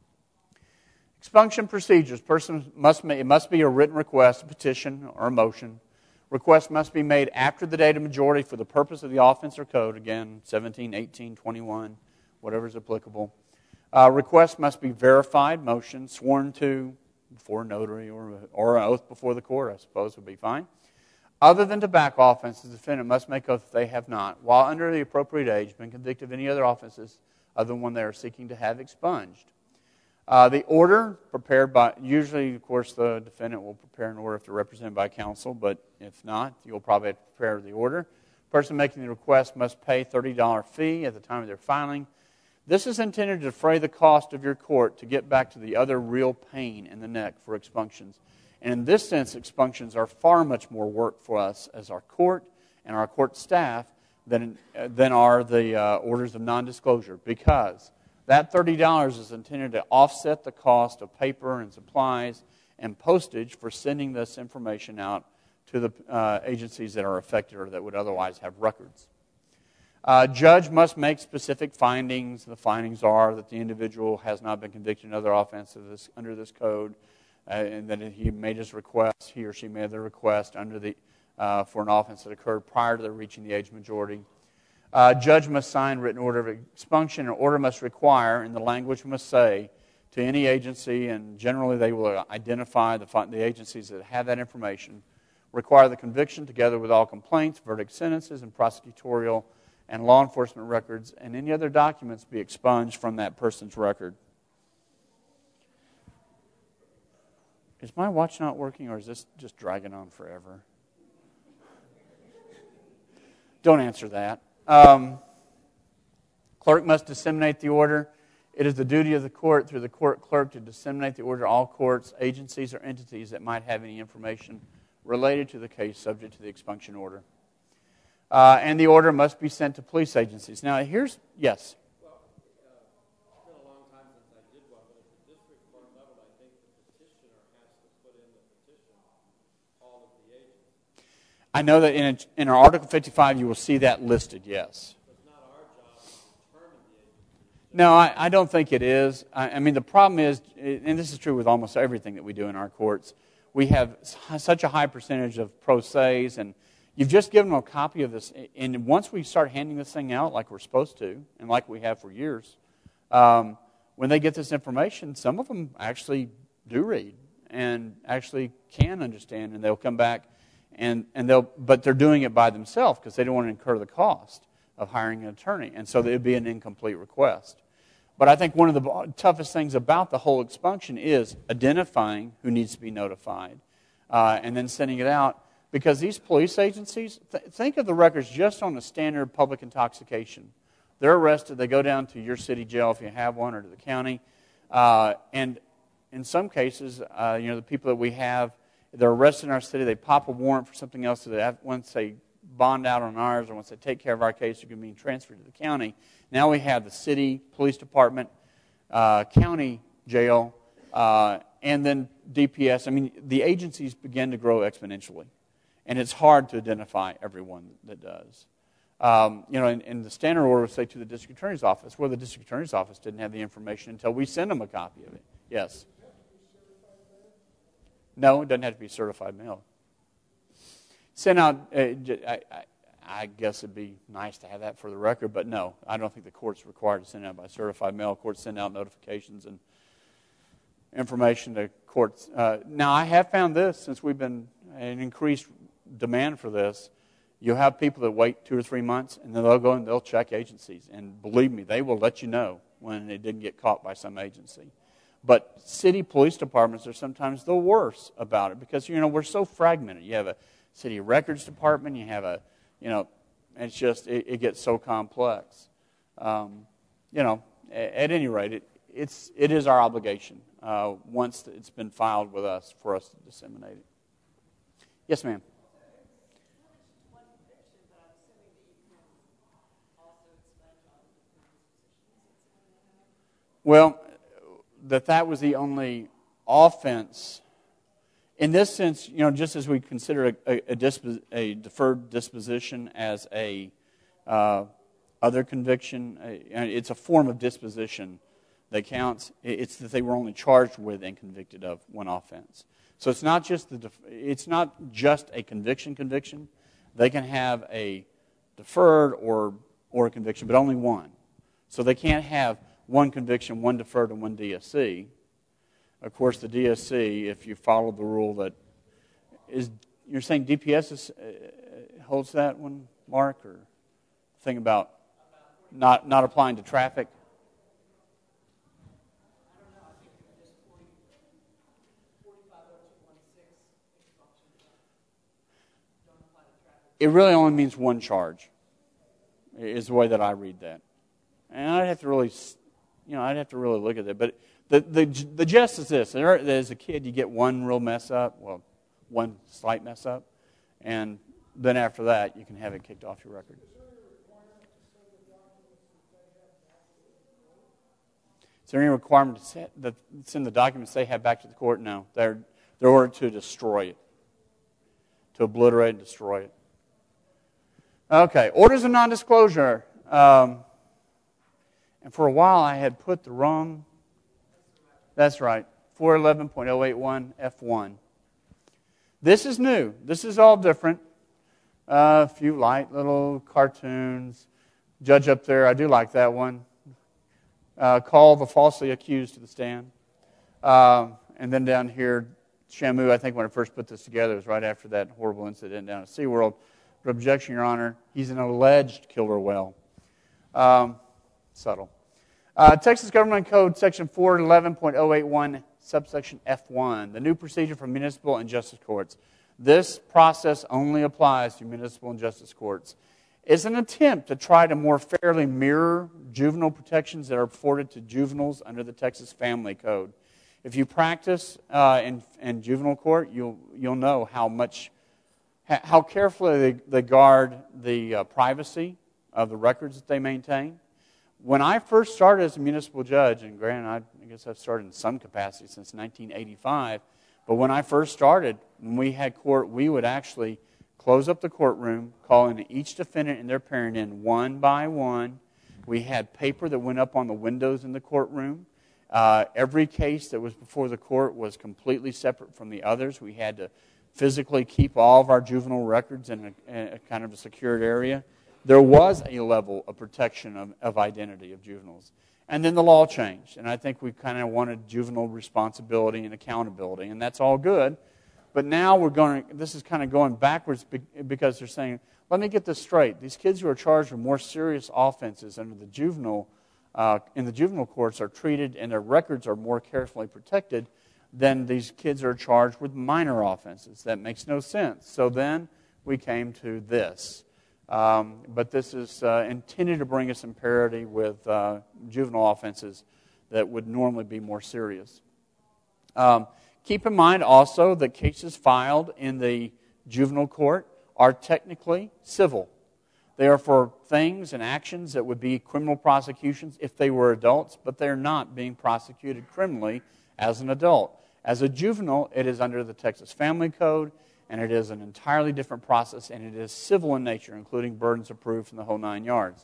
Expunction procedures. Person must make, it must be a written request, a petition, or a motion. Request must be made after the date of majority for the purpose of the offense or code. Again, seventeen, eighteen, twenty-one, whatever is applicable. Uh, requests must be verified motion, sworn to before a notary or, or an oath before the court, I suppose would be fine. Other than tobacco offenses, the defendant must make oath if they have not, while under the appropriate age, been convicted of any other offenses other than one they are seeking to have expunged. Uh, the order prepared by, usually, of course, the defendant will prepare an order if they're represented by counsel, but if not, you'll probably have to prepare the order. The person making the request must pay a thirty dollars fee at the time of their filing. This is intended to defray the cost of your court to get back to the other real pain in the neck for expunctions. And in this sense, expunctions are far much more work for us as our court and our court staff than, uh, than are the uh, orders of non-disclosure, because that thirty dollars is intended to offset the cost of paper and supplies and postage for sending this information out to the uh, agencies that are affected or that would otherwise have records. Uh, judge must make specific findings. The findings are that the individual has not been convicted in other offenses under this code, uh, and that he made his request, he or she made the request under the uh, for an offense that occurred prior to their reaching the age majority. Uh, judge must sign written order of expunction, and order must require, and the language must say, to any agency, and generally they will identify the, the agencies that have that information, require the conviction together with all complaints, verdict sentences, and prosecutorial and law enforcement records, and any other documents be expunged from that person's record. Is my watch not working, or is this just dragging on forever? Don't answer that. Um, clerk must disseminate the order. It is the duty of the court through the court clerk to disseminate the order to all courts, agencies, or entities that might have any information related to the case subject to the expunction order. Uh, and the order must be sent to police agencies. Now, here's, yes? Well, uh, it's been a long time since I did one, but at the district court level, I think the petitioner has to put in the petition all of the agencies. I know that in, a, in our Article fifty-five, you will see that listed, yes. It's not our job to determine the agency. No, I, I don't think it is. I, I mean, the problem is, and this is true with almost everything that we do in our courts, we have such a high percentage of pro se's, and you've just given them a copy of this, and once we start handing this thing out like we're supposed to, and like we have for years, um, when they get this information, some of them actually do read and actually can understand, and they'll come back, and, and they'll, but they're doing it by themselves because they don't want to incur the cost of hiring an attorney, and so it would be an incomplete request. But I think one of the toughest things about the whole expunction is identifying who needs to be notified, uh, and then sending it out. Because these police agencies, th- think of the records just on the standard public intoxication. They're arrested, they go down to your city jail if you have one, or to the county. Uh, and in some cases, uh, you know, the people that we have, they're arrested in our city, they pop a warrant for something else, so that once they bond out on ours, or once they take care of our case, you can be transferred to the county. Now we have the city, police department, uh, county jail, uh, and then D P S. I mean, the agencies begin to grow exponentially. And it's hard to identify everyone that does. Um, you know, in, in the standard order, say to the district attorney's office, where the district attorney's office didn't have the information until we send them a copy of it. Yes? No, it doesn't have to be certified mail. Send out, uh, I, I, I guess it'd be nice to have that for the record, but no, I don't think the court's required to send out by certified mail. Courts send out notifications and information to courts. Uh, now, I have found this, since we've been an increased demand for this, you'll have people that wait two or three months, and then they'll go and they'll check agencies. And believe me, they will let you know when it didn't get caught by some agency. But city police departments are sometimes the worst about it because, you know, we're so fragmented. You have a city records department, you have a, you know, it's just, it, it gets so complex. Um, you know, at, at any rate, it, it's, it is our obligation uh, once it's been filed with us for us to disseminate it. Yes, ma'am. Well, that that was the only offense. In this sense, you know, just as we consider a, a, a, disp- a deferred disposition as a uh, other conviction, a, it's a form of disposition that counts. It's that they were only charged with and convicted of one offense. So it's not just the def- it's not just a conviction conviction. They can have a deferred or or a conviction, but only one. So they can't have one conviction, one deferred, and one D S C. Of course, the D S C, if you follow the rule that is, you're saying D P S is, uh, holds that one, Mark, or thing about not not applying to traffic? It really only means one charge, is the way that I read that. And I'd have to really, you know, I'd have to really look at it. But the the the gist is this: there, as a kid, you get one real mess up, well, one slight mess up, and then after that, you can have it kicked off your record. Is there any requirement to send, that send the documents they have back to the court? No, they're they're ordered to destroy it, to obliterate and destroy it. Okay, orders of non-disclosure. Um, and for a while I had put the wrong, that's right, four eleven point oh eight one F one. This is new. This is all different. Uh, a few light little cartoons. Judge up there, I do like that one. Uh, call the falsely accused to the stand. Uh, and then down here, Shamu, I think when I first put this together, it was right after that horrible incident down at SeaWorld. For objection, Your Honor, he's an alleged killer whale. Um, subtle. Uh, Texas Government Code, Section four eleven point oh eight one, subsection F one, the new procedure for municipal and justice courts. This process only applies to municipal and justice courts. It's an attempt to try to more fairly mirror juvenile protections that are afforded to juveniles under the Texas Family Code. If you practice uh, in, in juvenile court, you'll you'll know how much, how carefully they, they guard the uh, privacy of the records that they maintain. When I first started as a municipal judge, and granted, I, I guess I've started in some capacity since nineteen eighty-five, but when I first started, when we had court, we would actually close up the courtroom, call in each defendant and their parent in one by one. We had paper that went up on the windows in the courtroom. Uh, every case that was before the court was completely separate from the others. We had to physically keep all of our juvenile records in a, in a kind of a secured area. There was a level of protection of, of identity of juveniles. And then the law changed, and I think we kind of wanted juvenile responsibility and accountability, and that's all good. But now we're going, this is kind of going backwards because they're saying, let me get this straight. These kids who are charged with more serious offenses under the juvenile, uh, in the juvenile courts are treated and their records are more carefully protected than these kids are charged with minor offenses. That makes no sense. So then we came to this. Um, but this is uh, intended to bring us in parity with uh, juvenile offenses that would normally be more serious. Um, keep in mind also that cases filed in the juvenile court are technically civil. They are for things and actions that would be criminal prosecutions if they were adults, but they're not being prosecuted criminally as an adult. As a juvenile, it is under the Texas Family Code, and it is an entirely different process, and it is civil in nature, including burdens of proof and the whole nine yards.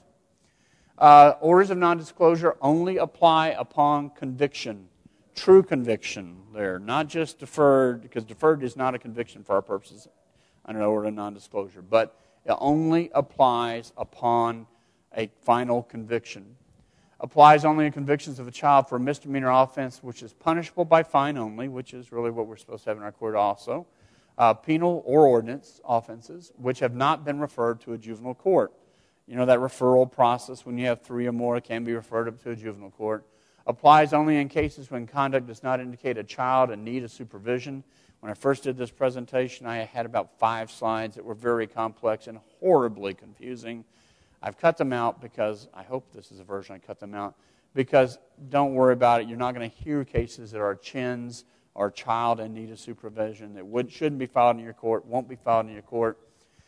Uh, orders of non-disclosure only apply upon conviction, true conviction there, not just deferred, because deferred is not a conviction for our purposes under an order of non-disclosure, but it only applies upon a final conviction. Applies only in convictions of a child for a misdemeanor offense, which is punishable by fine only, which is really what we're supposed to have in our court also. Uh, penal or ordinance offenses, which have not been referred to a juvenile court. You know, that referral process, when you have three or more, it can be referred up to a juvenile court. Applies only in cases when conduct does not indicate a child in need of supervision. When I first did this presentation, I had about five slides that were very complex and horribly confusing. I've cut them out because, I hope this is a version I cut them out, because don't worry about it. You're not going to hear cases that are chins or child in need of supervision that would, shouldn't be filed in your court, won't be filed in your court.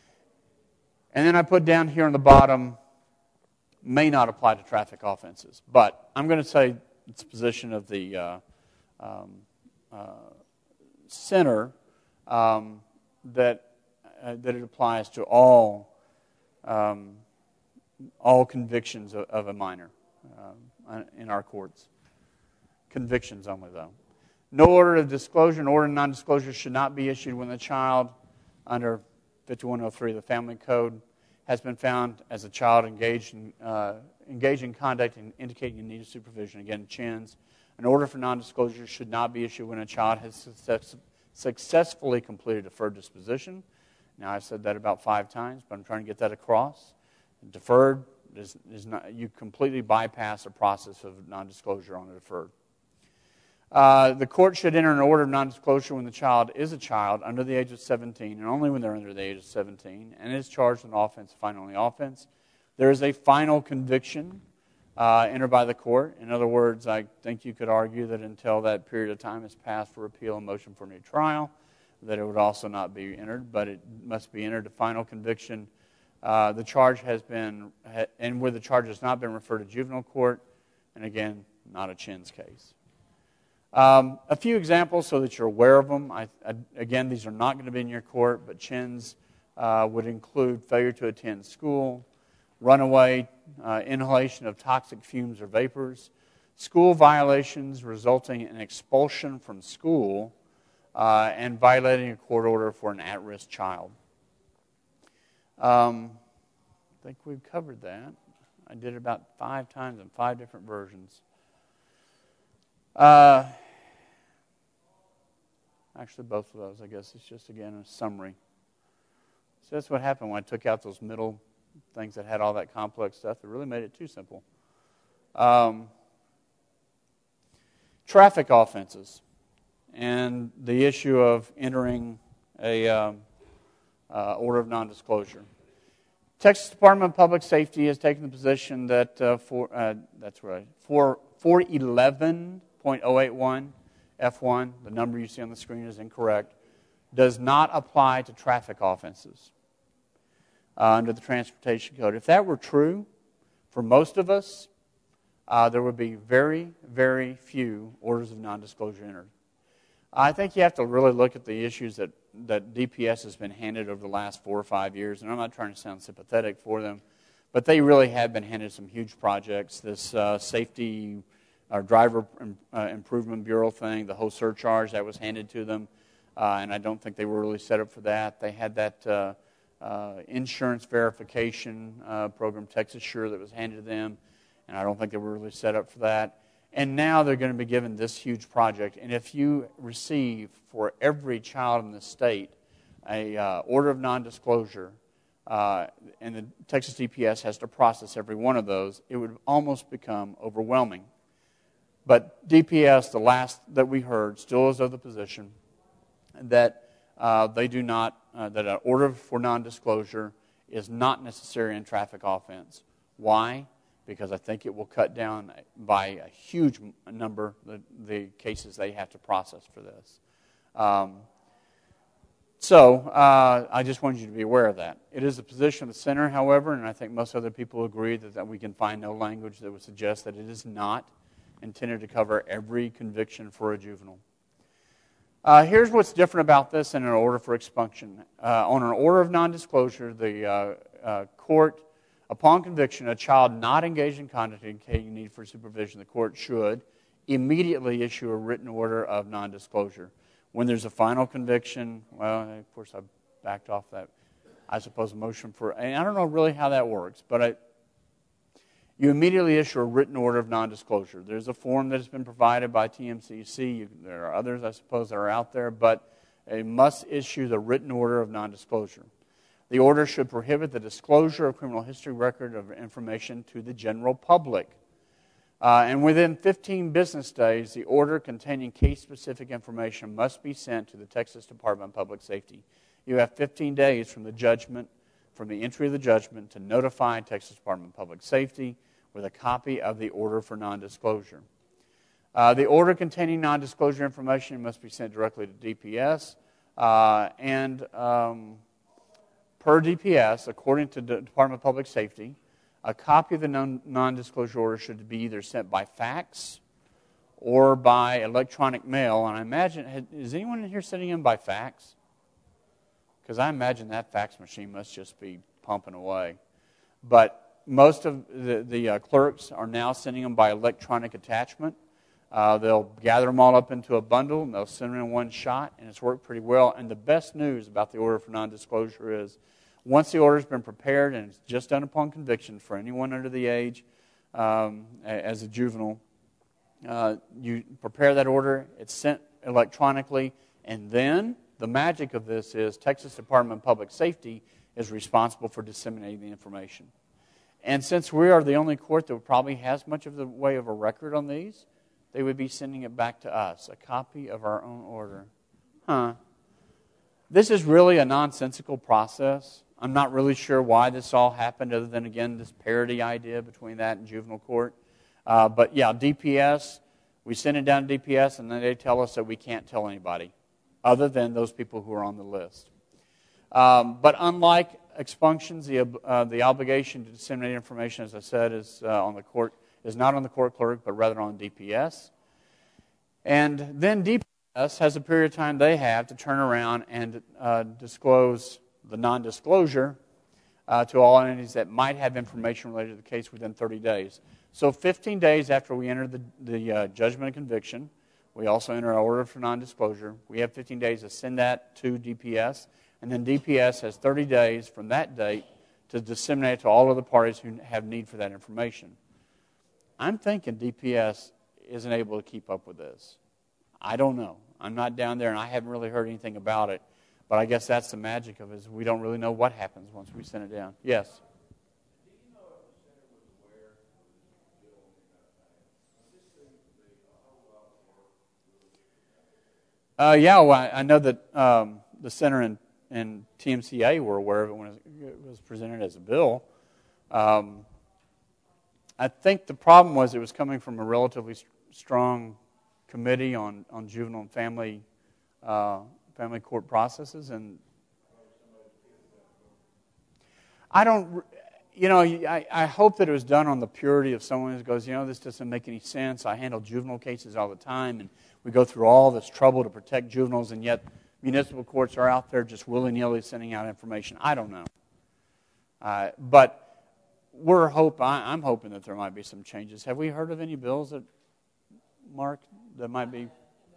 And then I put down here on the bottom, may not apply to traffic offenses. But I'm going to say it's the position of the uh, um, uh, center um, that uh, that it applies to all um, all convictions of, of a minor uh, in our courts. Convictions only, though. No order of disclosure and order of non-disclosure should not be issued when the child, under fifty-one oh three of the Family Code, has been found as a child engaged in, uh, engaged in conduct and indicating a need of supervision. Again, CHINS. An order for nondisclosure should not be issued when a child has success, successfully completed deferred disposition. Now, I've said that about five times, but I'm trying to get that across. Deferred is, is not, you completely bypass the process of nondisclosure on a deferred. Uh, the court should enter an order of nondisclosure when the child is a child under the age of seventeen, and only when they're under the age of seventeen, and is charged with an offense, a final offense. There is a final conviction uh, entered by the court. In other words, I think you could argue that until that period of time has passed for appeal and motion for a new trial, that it would also not be entered, but it must be entered. A final conviction. Uh, the charge has been, and where the charge has not been referred to juvenile court, and again, not a CHINS case. Um, a few examples so that you're aware of them. I, I, again, these are not going to be in your court, but CHINS uh, would include failure to attend school, runaway, uh, inhalation of toxic fumes or vapors, school violations resulting in expulsion from school, uh, and violating a court order for an at-risk child. Um, I think we've covered that. I did it about five times in five different versions. Uh, actually, both of those, I guess. It's just, again, a summary. So that's what happened when I took out those middle things that had all that complex stuff. It really made it too simple. Um, traffic offenses and the issue of entering a um, uh, order of nondisclosure. Texas Department of Public Safety has taken the position that uh, for uh, that's right for four eleven point oh eight one F one, the number you see on the screen is incorrect, does not apply to traffic offenses uh, under the Transportation Code. If that were true, for most of us, uh, there would be very, very few orders of nondisclosure entered. I think you have to really look at the issues that, that D P S has been handed over the last four or five years, and I'm not trying to sound sympathetic for them, but they really have been handed some huge projects. This uh, safety or driver uh, improvement bureau thing, the whole surcharge that was handed to them, uh, and I don't think they were really set up for that. They had that uh, uh, insurance verification uh, program, Texas Sure, that was handed to them, and I don't think they were really set up for that. And now they're going to be given this huge project. And if you receive for every child in the state a uh, order of nondisclosure, uh, and the Texas D P S has to process every one of those, it would almost become overwhelming. But D P S, the last that we heard, still is of the position that uh, they do not, uh, that an order for nondisclosure is not necessary in traffic offense. Why? Because I think it will cut down by a huge number the, the cases they have to process for this. Um, so uh, I just wanted you to be aware of that. It is the position of the center, however, and I think most other people agree that, that we can find no language that would suggest that it is not intended to cover every conviction for a juvenile. Uh, here's what's different about this in an order for expunction. Uh, on an order of nondisclosure, the uh, uh, court, upon conviction, a child not engaged in conduct indicating need for supervision, the court should immediately issue a written order of nondisclosure. When there's a final conviction, well, of course, I backed off that, I suppose, motion for, and I don't know really how that works, but I, you immediately issue a written order of nondisclosure. There's a form that has been provided by T M C C. You, there are others, I suppose, that are out there, but it must issue the written order of nondisclosure. The order should prohibit the disclosure of criminal history record of information to the general public. Uh, and within fifteen business days, the order containing case-specific information must be sent to the Texas Department of Public Safety. You have fifteen days from the judgment, from the entry of the judgment, to notify Texas Department of Public Safety with a copy of the order for nondisclosure. Uh, the order containing nondisclosure information must be sent directly to D P S, uh, and um, per D P S, according to the Department of Public Safety, a copy of the non- nondisclosure order should be either sent by fax or by electronic mail. And I imagine, is anyone in here sending them by fax? Because I imagine that fax machine must just be pumping away. But most of the, the uh, clerks are now sending them by electronic attachment. Uh, they'll gather them all up into a bundle, and they'll send them in one shot, and it's worked pretty well. And the best news about the order for nondisclosure is Once the order has been prepared and it's just done upon conviction for anyone under the age um, as a juvenile, uh, you prepare that order, it's sent electronically, and then the magic of this is Texas Department of Public Safety is responsible for disseminating the information. And since we are the only court that probably has much of the way of a record on these, they would be sending it back to us, a copy of our own order. Huh. This is really a nonsensical process. I'm not really sure why this all happened, other than, again, this parity idea between that and juvenile court. Uh, but, yeah, D P S, we send it down to D P S, and then they tell us that we can't tell anybody other than those people who are on the list. Um, but unlike expunctions, the uh, the obligation to disseminate information, as I said, is uh, on the court is not on the court clerk, but rather on D P S. And then D P S has a period of time they have to turn around and uh, disclose the non-disclosure uh, to all entities that might have information related to the case within thirty days. So fifteen days after we enter the, the uh, judgment of conviction, we also enter our order for non-disclosure. We have fifteen days to send that to D P S, and then D P S has thirty days from that date to disseminate it to all of the parties who have need for that information. I'm thinking D P S isn't able to keep up with this. I don't know. I'm not down there, and I haven't really heard anything about it. But I guess that's the magic of it, is we don't really know what happens once we send it down. Yes? Do you know if the center was aware of this bill in that time? This seems to be a whole lot of work. Uh, yeah, well, I, I know that um, the center and, and T M C A were aware of it when it was presented as a bill. Um, I think the problem was it was coming from a relatively st- strong committee on, on juvenile and family uh, family court processes, and I don't, you know, I, I hope that it was done on the purity of someone who goes, you know, this doesn't make any sense. I handle juvenile cases all the time, and we go through all this trouble to protect juveniles, and yet municipal courts are out there just willy-nilly sending out information. I don't know. Uh, but we're hope, I, I'm hoping that there might be some changes. Have we heard of any bills that, Mark, that might be...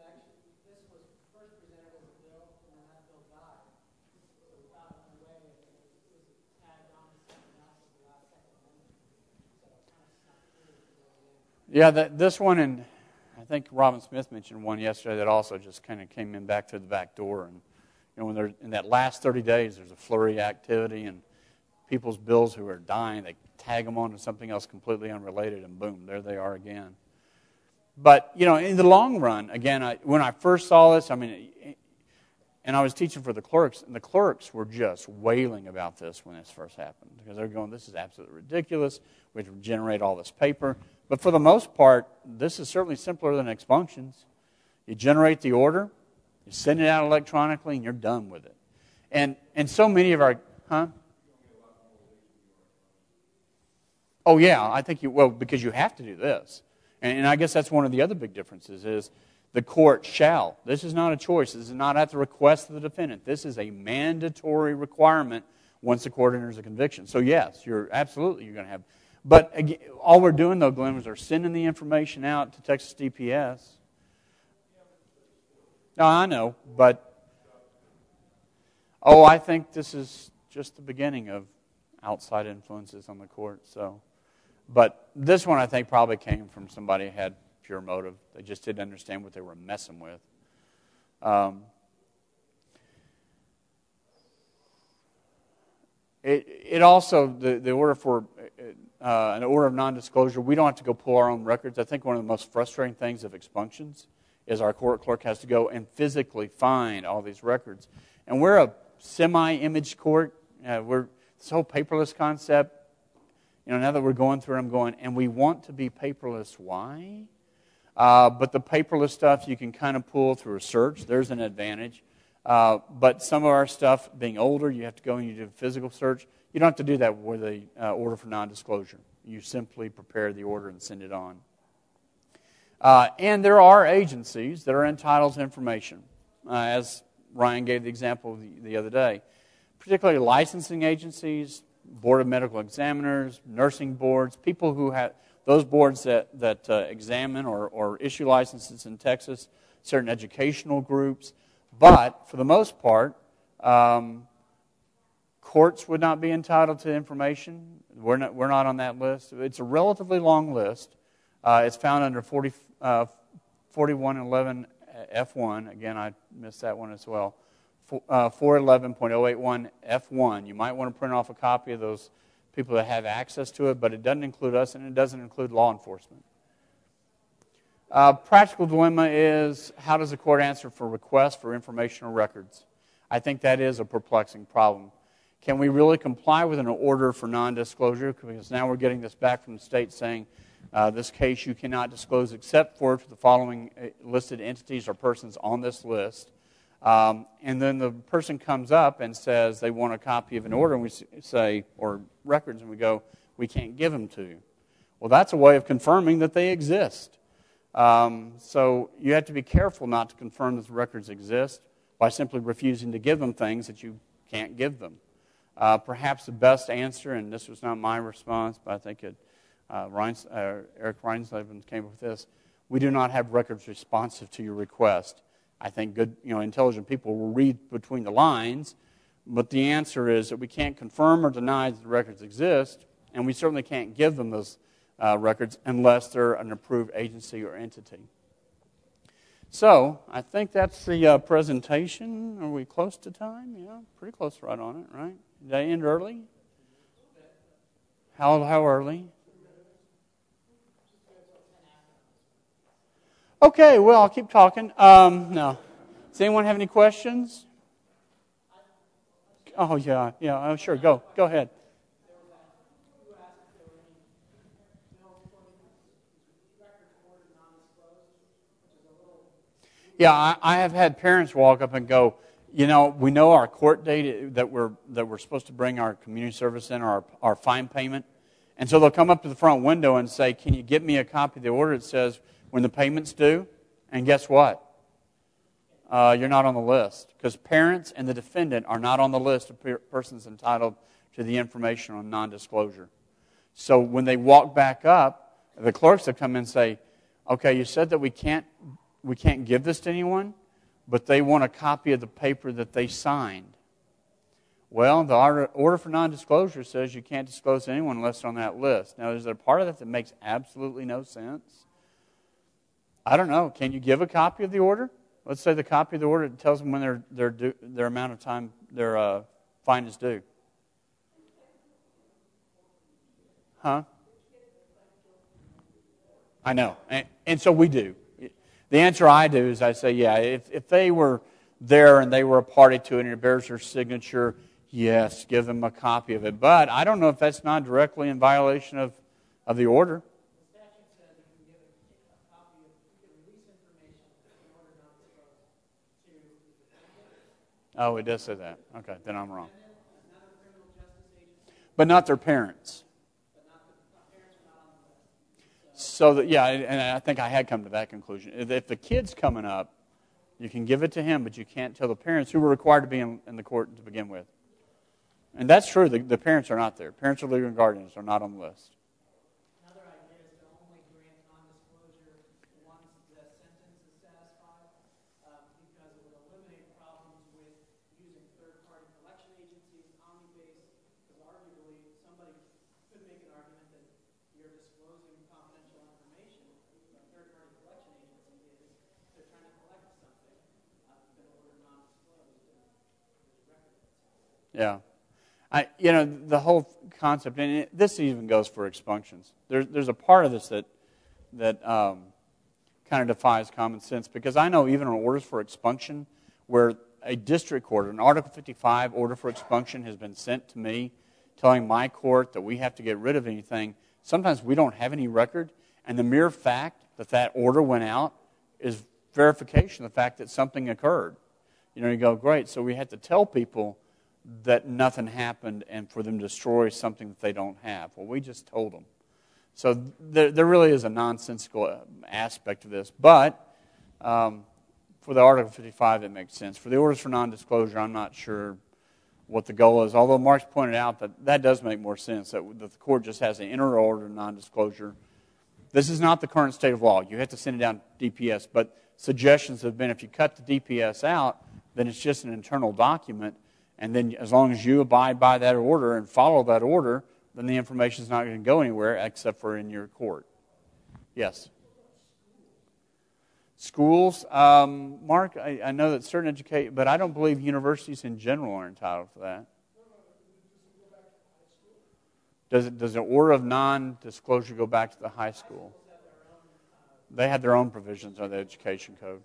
Yeah, that, this one, and I think Robin Smith mentioned one yesterday that also just kind of came in back through the back door. And you know, when they're in that last thirty days, there's a flurry of activity, and people's bills who are dying, they tag them on to something else completely unrelated, and boom, there they are again. But you know, in the long run, again, I, when I first saw this, I mean, and I was teaching for the clerks, and the clerks were just wailing about this when this first happened, because they're going, "This is absolutely ridiculous. We have to generate all this paper." But for the most part, this is certainly simpler than expunctions. You generate the order, you send it out electronically, and you're done with it. And and so many of our, huh? Oh yeah, I think you, well, because you have to do this. And, and I guess that's one of the other big differences is the court shall. This is not a choice. This is not at the request of the defendant. This is a mandatory requirement once the court enters a conviction. So yes, you're absolutely, you're going to have. But again, all we're doing, though, Glenn, is we're sending the information out to Texas D P S. No, I know, but, oh, I think this is just the beginning of outside influences on the court. So, but this one, I think, probably came from somebody who had pure motive. They just didn't understand what they were messing with. Um, it, it also, the, the order for... Uh, an order of non-disclosure, we don't have to go pull our own records. I think one of the most frustrating things of expunctions is our court clerk has to go and physically find all these records. And we're a semi-image court. Uh, we're this whole paperless concept. You know, now that we're going through it, I'm going, and we want to be paperless. Why? Uh, but the paperless stuff you can kind of pull through a search. There's an advantage. Uh, but some of our stuff, being older, you have to go and you do a physical search. You don't have to do that with a uh, order for non-disclosure. You simply prepare the order and send it on. Uh, and there are agencies that are entitled to information, uh, as Ryan gave the example the, the other day. Particularly licensing agencies, Board of Medical Examiners, nursing boards, people who have those boards that, that uh, examine or, or issue licenses in Texas, certain educational groups. But for the most part, um, courts would not be entitled to information. We're not, we're not on that list. It's a relatively long list. Uh, it's found under forty, uh, forty-one eleven F one. Again, I missed that one as well. Uh, four eleven point oh eight one F one. You might want to print off a copy of those people that have access to it, but it doesn't include us, and it doesn't include law enforcement. Uh, practical dilemma is, how does the court answer for requests for informational records? I think that is a perplexing problem. Can we really comply with an order for non-disclosure? Because now we're getting this back from the state saying, uh, this case you cannot disclose except for the following listed entities or persons on this list. Um, and then the person comes up and says they want a copy of an order, and we say, or records, and we go, we can't give them to you. Well, that's a way of confirming that they exist. Um, so you have to be careful not to confirm that the records exist by simply refusing to give them things that you can't give them. Uh, perhaps the best answer, and this was not my response, but I think it, uh, Reins, uh, Eric Reinsleben came up with this, we do not have records responsive to your request. I think good, you know, intelligent people will read between the lines, but the answer is that we can't confirm or deny that the records exist, and we certainly can't give them those uh, records unless they're an approved agency or entity. So, I think that's the uh, presentation. Are we close to time? Yeah, pretty close right on it, right? Did I end early? How, how early? Okay, well, I'll keep talking. Um, no. Does anyone have any questions? Oh, yeah, yeah, oh, sure, go. Go ahead. Yeah, I, I have had parents walk up and go, you know, we know our court date that we're that we're supposed to bring our community service in, or our, our fine payment. And so they'll come up to the front window and say, can you get me a copy of the order that says when the payment's due? And guess what? Uh, you're not on the list, because parents and the defendant are not on the list of per- persons entitled to the information on non-disclosure. So when they walk back up, the clerks will come in and say, okay, you said that we can't we can't give this to anyone, but they want a copy of the paper that they signed. Well, the order, order for non-disclosure says you can't disclose to anyone unless they're on that list. Now, is there a part of that that makes absolutely no sense? I don't know. Can you give a copy of the order? Let's say the copy of the order tells them when their their due, their amount of time their uh, fine is due. Huh? I know, and, and so we do. The answer I do is I say, yeah, if if they were there and they were a party to it and it bears their signature, yes, give them a copy of it. But I don't know if that's not directly in violation of, of the order. The statute says you can give a copy of, you can release information in order not to disclose to. Oh, it does say that. Okay, then I'm wrong. And then another criminal justice agency. But not their parents. But not the, the parents are not on the list. So, that, yeah, and I think I had come to that conclusion. If the kid's coming up, you can give it to him, but you can't tell the parents who were required to be in, in the court to begin with. And that's true. The, the parents are not there. Parents or legal guardians are not on the list. Another idea is to only grant non-disclosure once the sentence is satisfied, uh, because it would eliminate problems with using third-party collection agencies, omni-based, because arguably somebody could make an argument that you're disclosing confidential information. A third-party collection agency is they're trying to collect something, uh, but order non-disclosed. There's record. Yeah. I, you know, the whole concept, and it, this even goes for expunctions. There's there's a part of this that that um, kind of defies common sense, because I know even on orders for expunction, where a district court, an Article fifty-five order for expunction has been sent to me, telling my court that we have to get rid of anything. Sometimes we don't have any record, and the mere fact that that order went out is verification of the fact that something occurred. You know, you go, great, so we had to tell people that nothing happened and for them to destroy something that they don't have. Well, we just told them. So there, there really is a nonsensical aspect to this. But um, for the Article fifty-five, it makes sense. For the orders for non-disclosure, I'm not sure what the goal is. Although Mark's pointed out that that does make more sense, that, that the court just has an inner order of non-disclosure. This is not the current state of law. You have to send it down to D P S. But suggestions have been if you cut the D P S out, then it's just an internal document, And then as long as you abide by that order and follow that order, then the information is not going to go anywhere except for in your court. Yes? Schools, um, Mark, I, I know that certain education, but I don't believe universities in general are entitled to that. Does it, does the order of non-disclosure go back to the high school? They have their own provisions on the education code.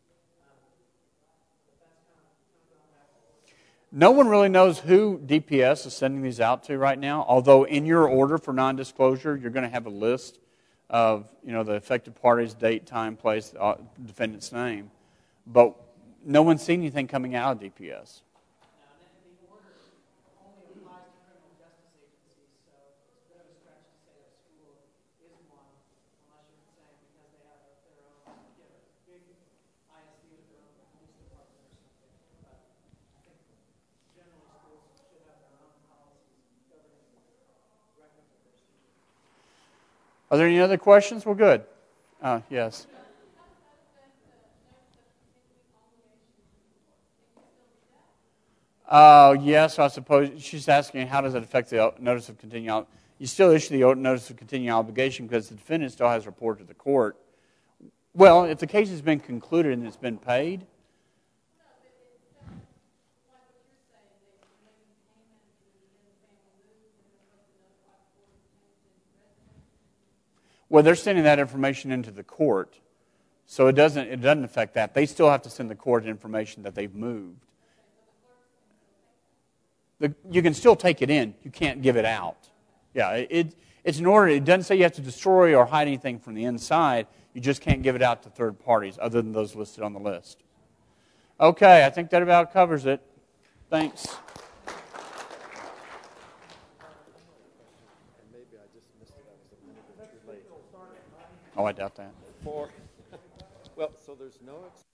No one really knows who D P S is sending these out to right now, although in your order for non-disclosure, you're going to have a list of, you know, the affected parties, date, time, place, uh, defendant's name. But no one's seen anything coming out of D P S. Are there any other questions? We're good. Uh, yes. Uh, yes, I suppose she's asking how does it affect the notice of continuing. You still issue the notice of continuing obligation because the defendant still has reported to the court. Well, if the case has been concluded and it's been paid. Well, they're sending that information into the court, so it doesn't it doesn't affect that. They still have to send the court information that they've moved. The, you can still take it in. You can't give it out. Yeah, it it's an order. It doesn't say you have to destroy or hide anything from the inside. You just can't give it out to third parties other than those listed on the list. Okay, I think that about covers it. Thanks. Oh, I doubt that. For, well, so there's no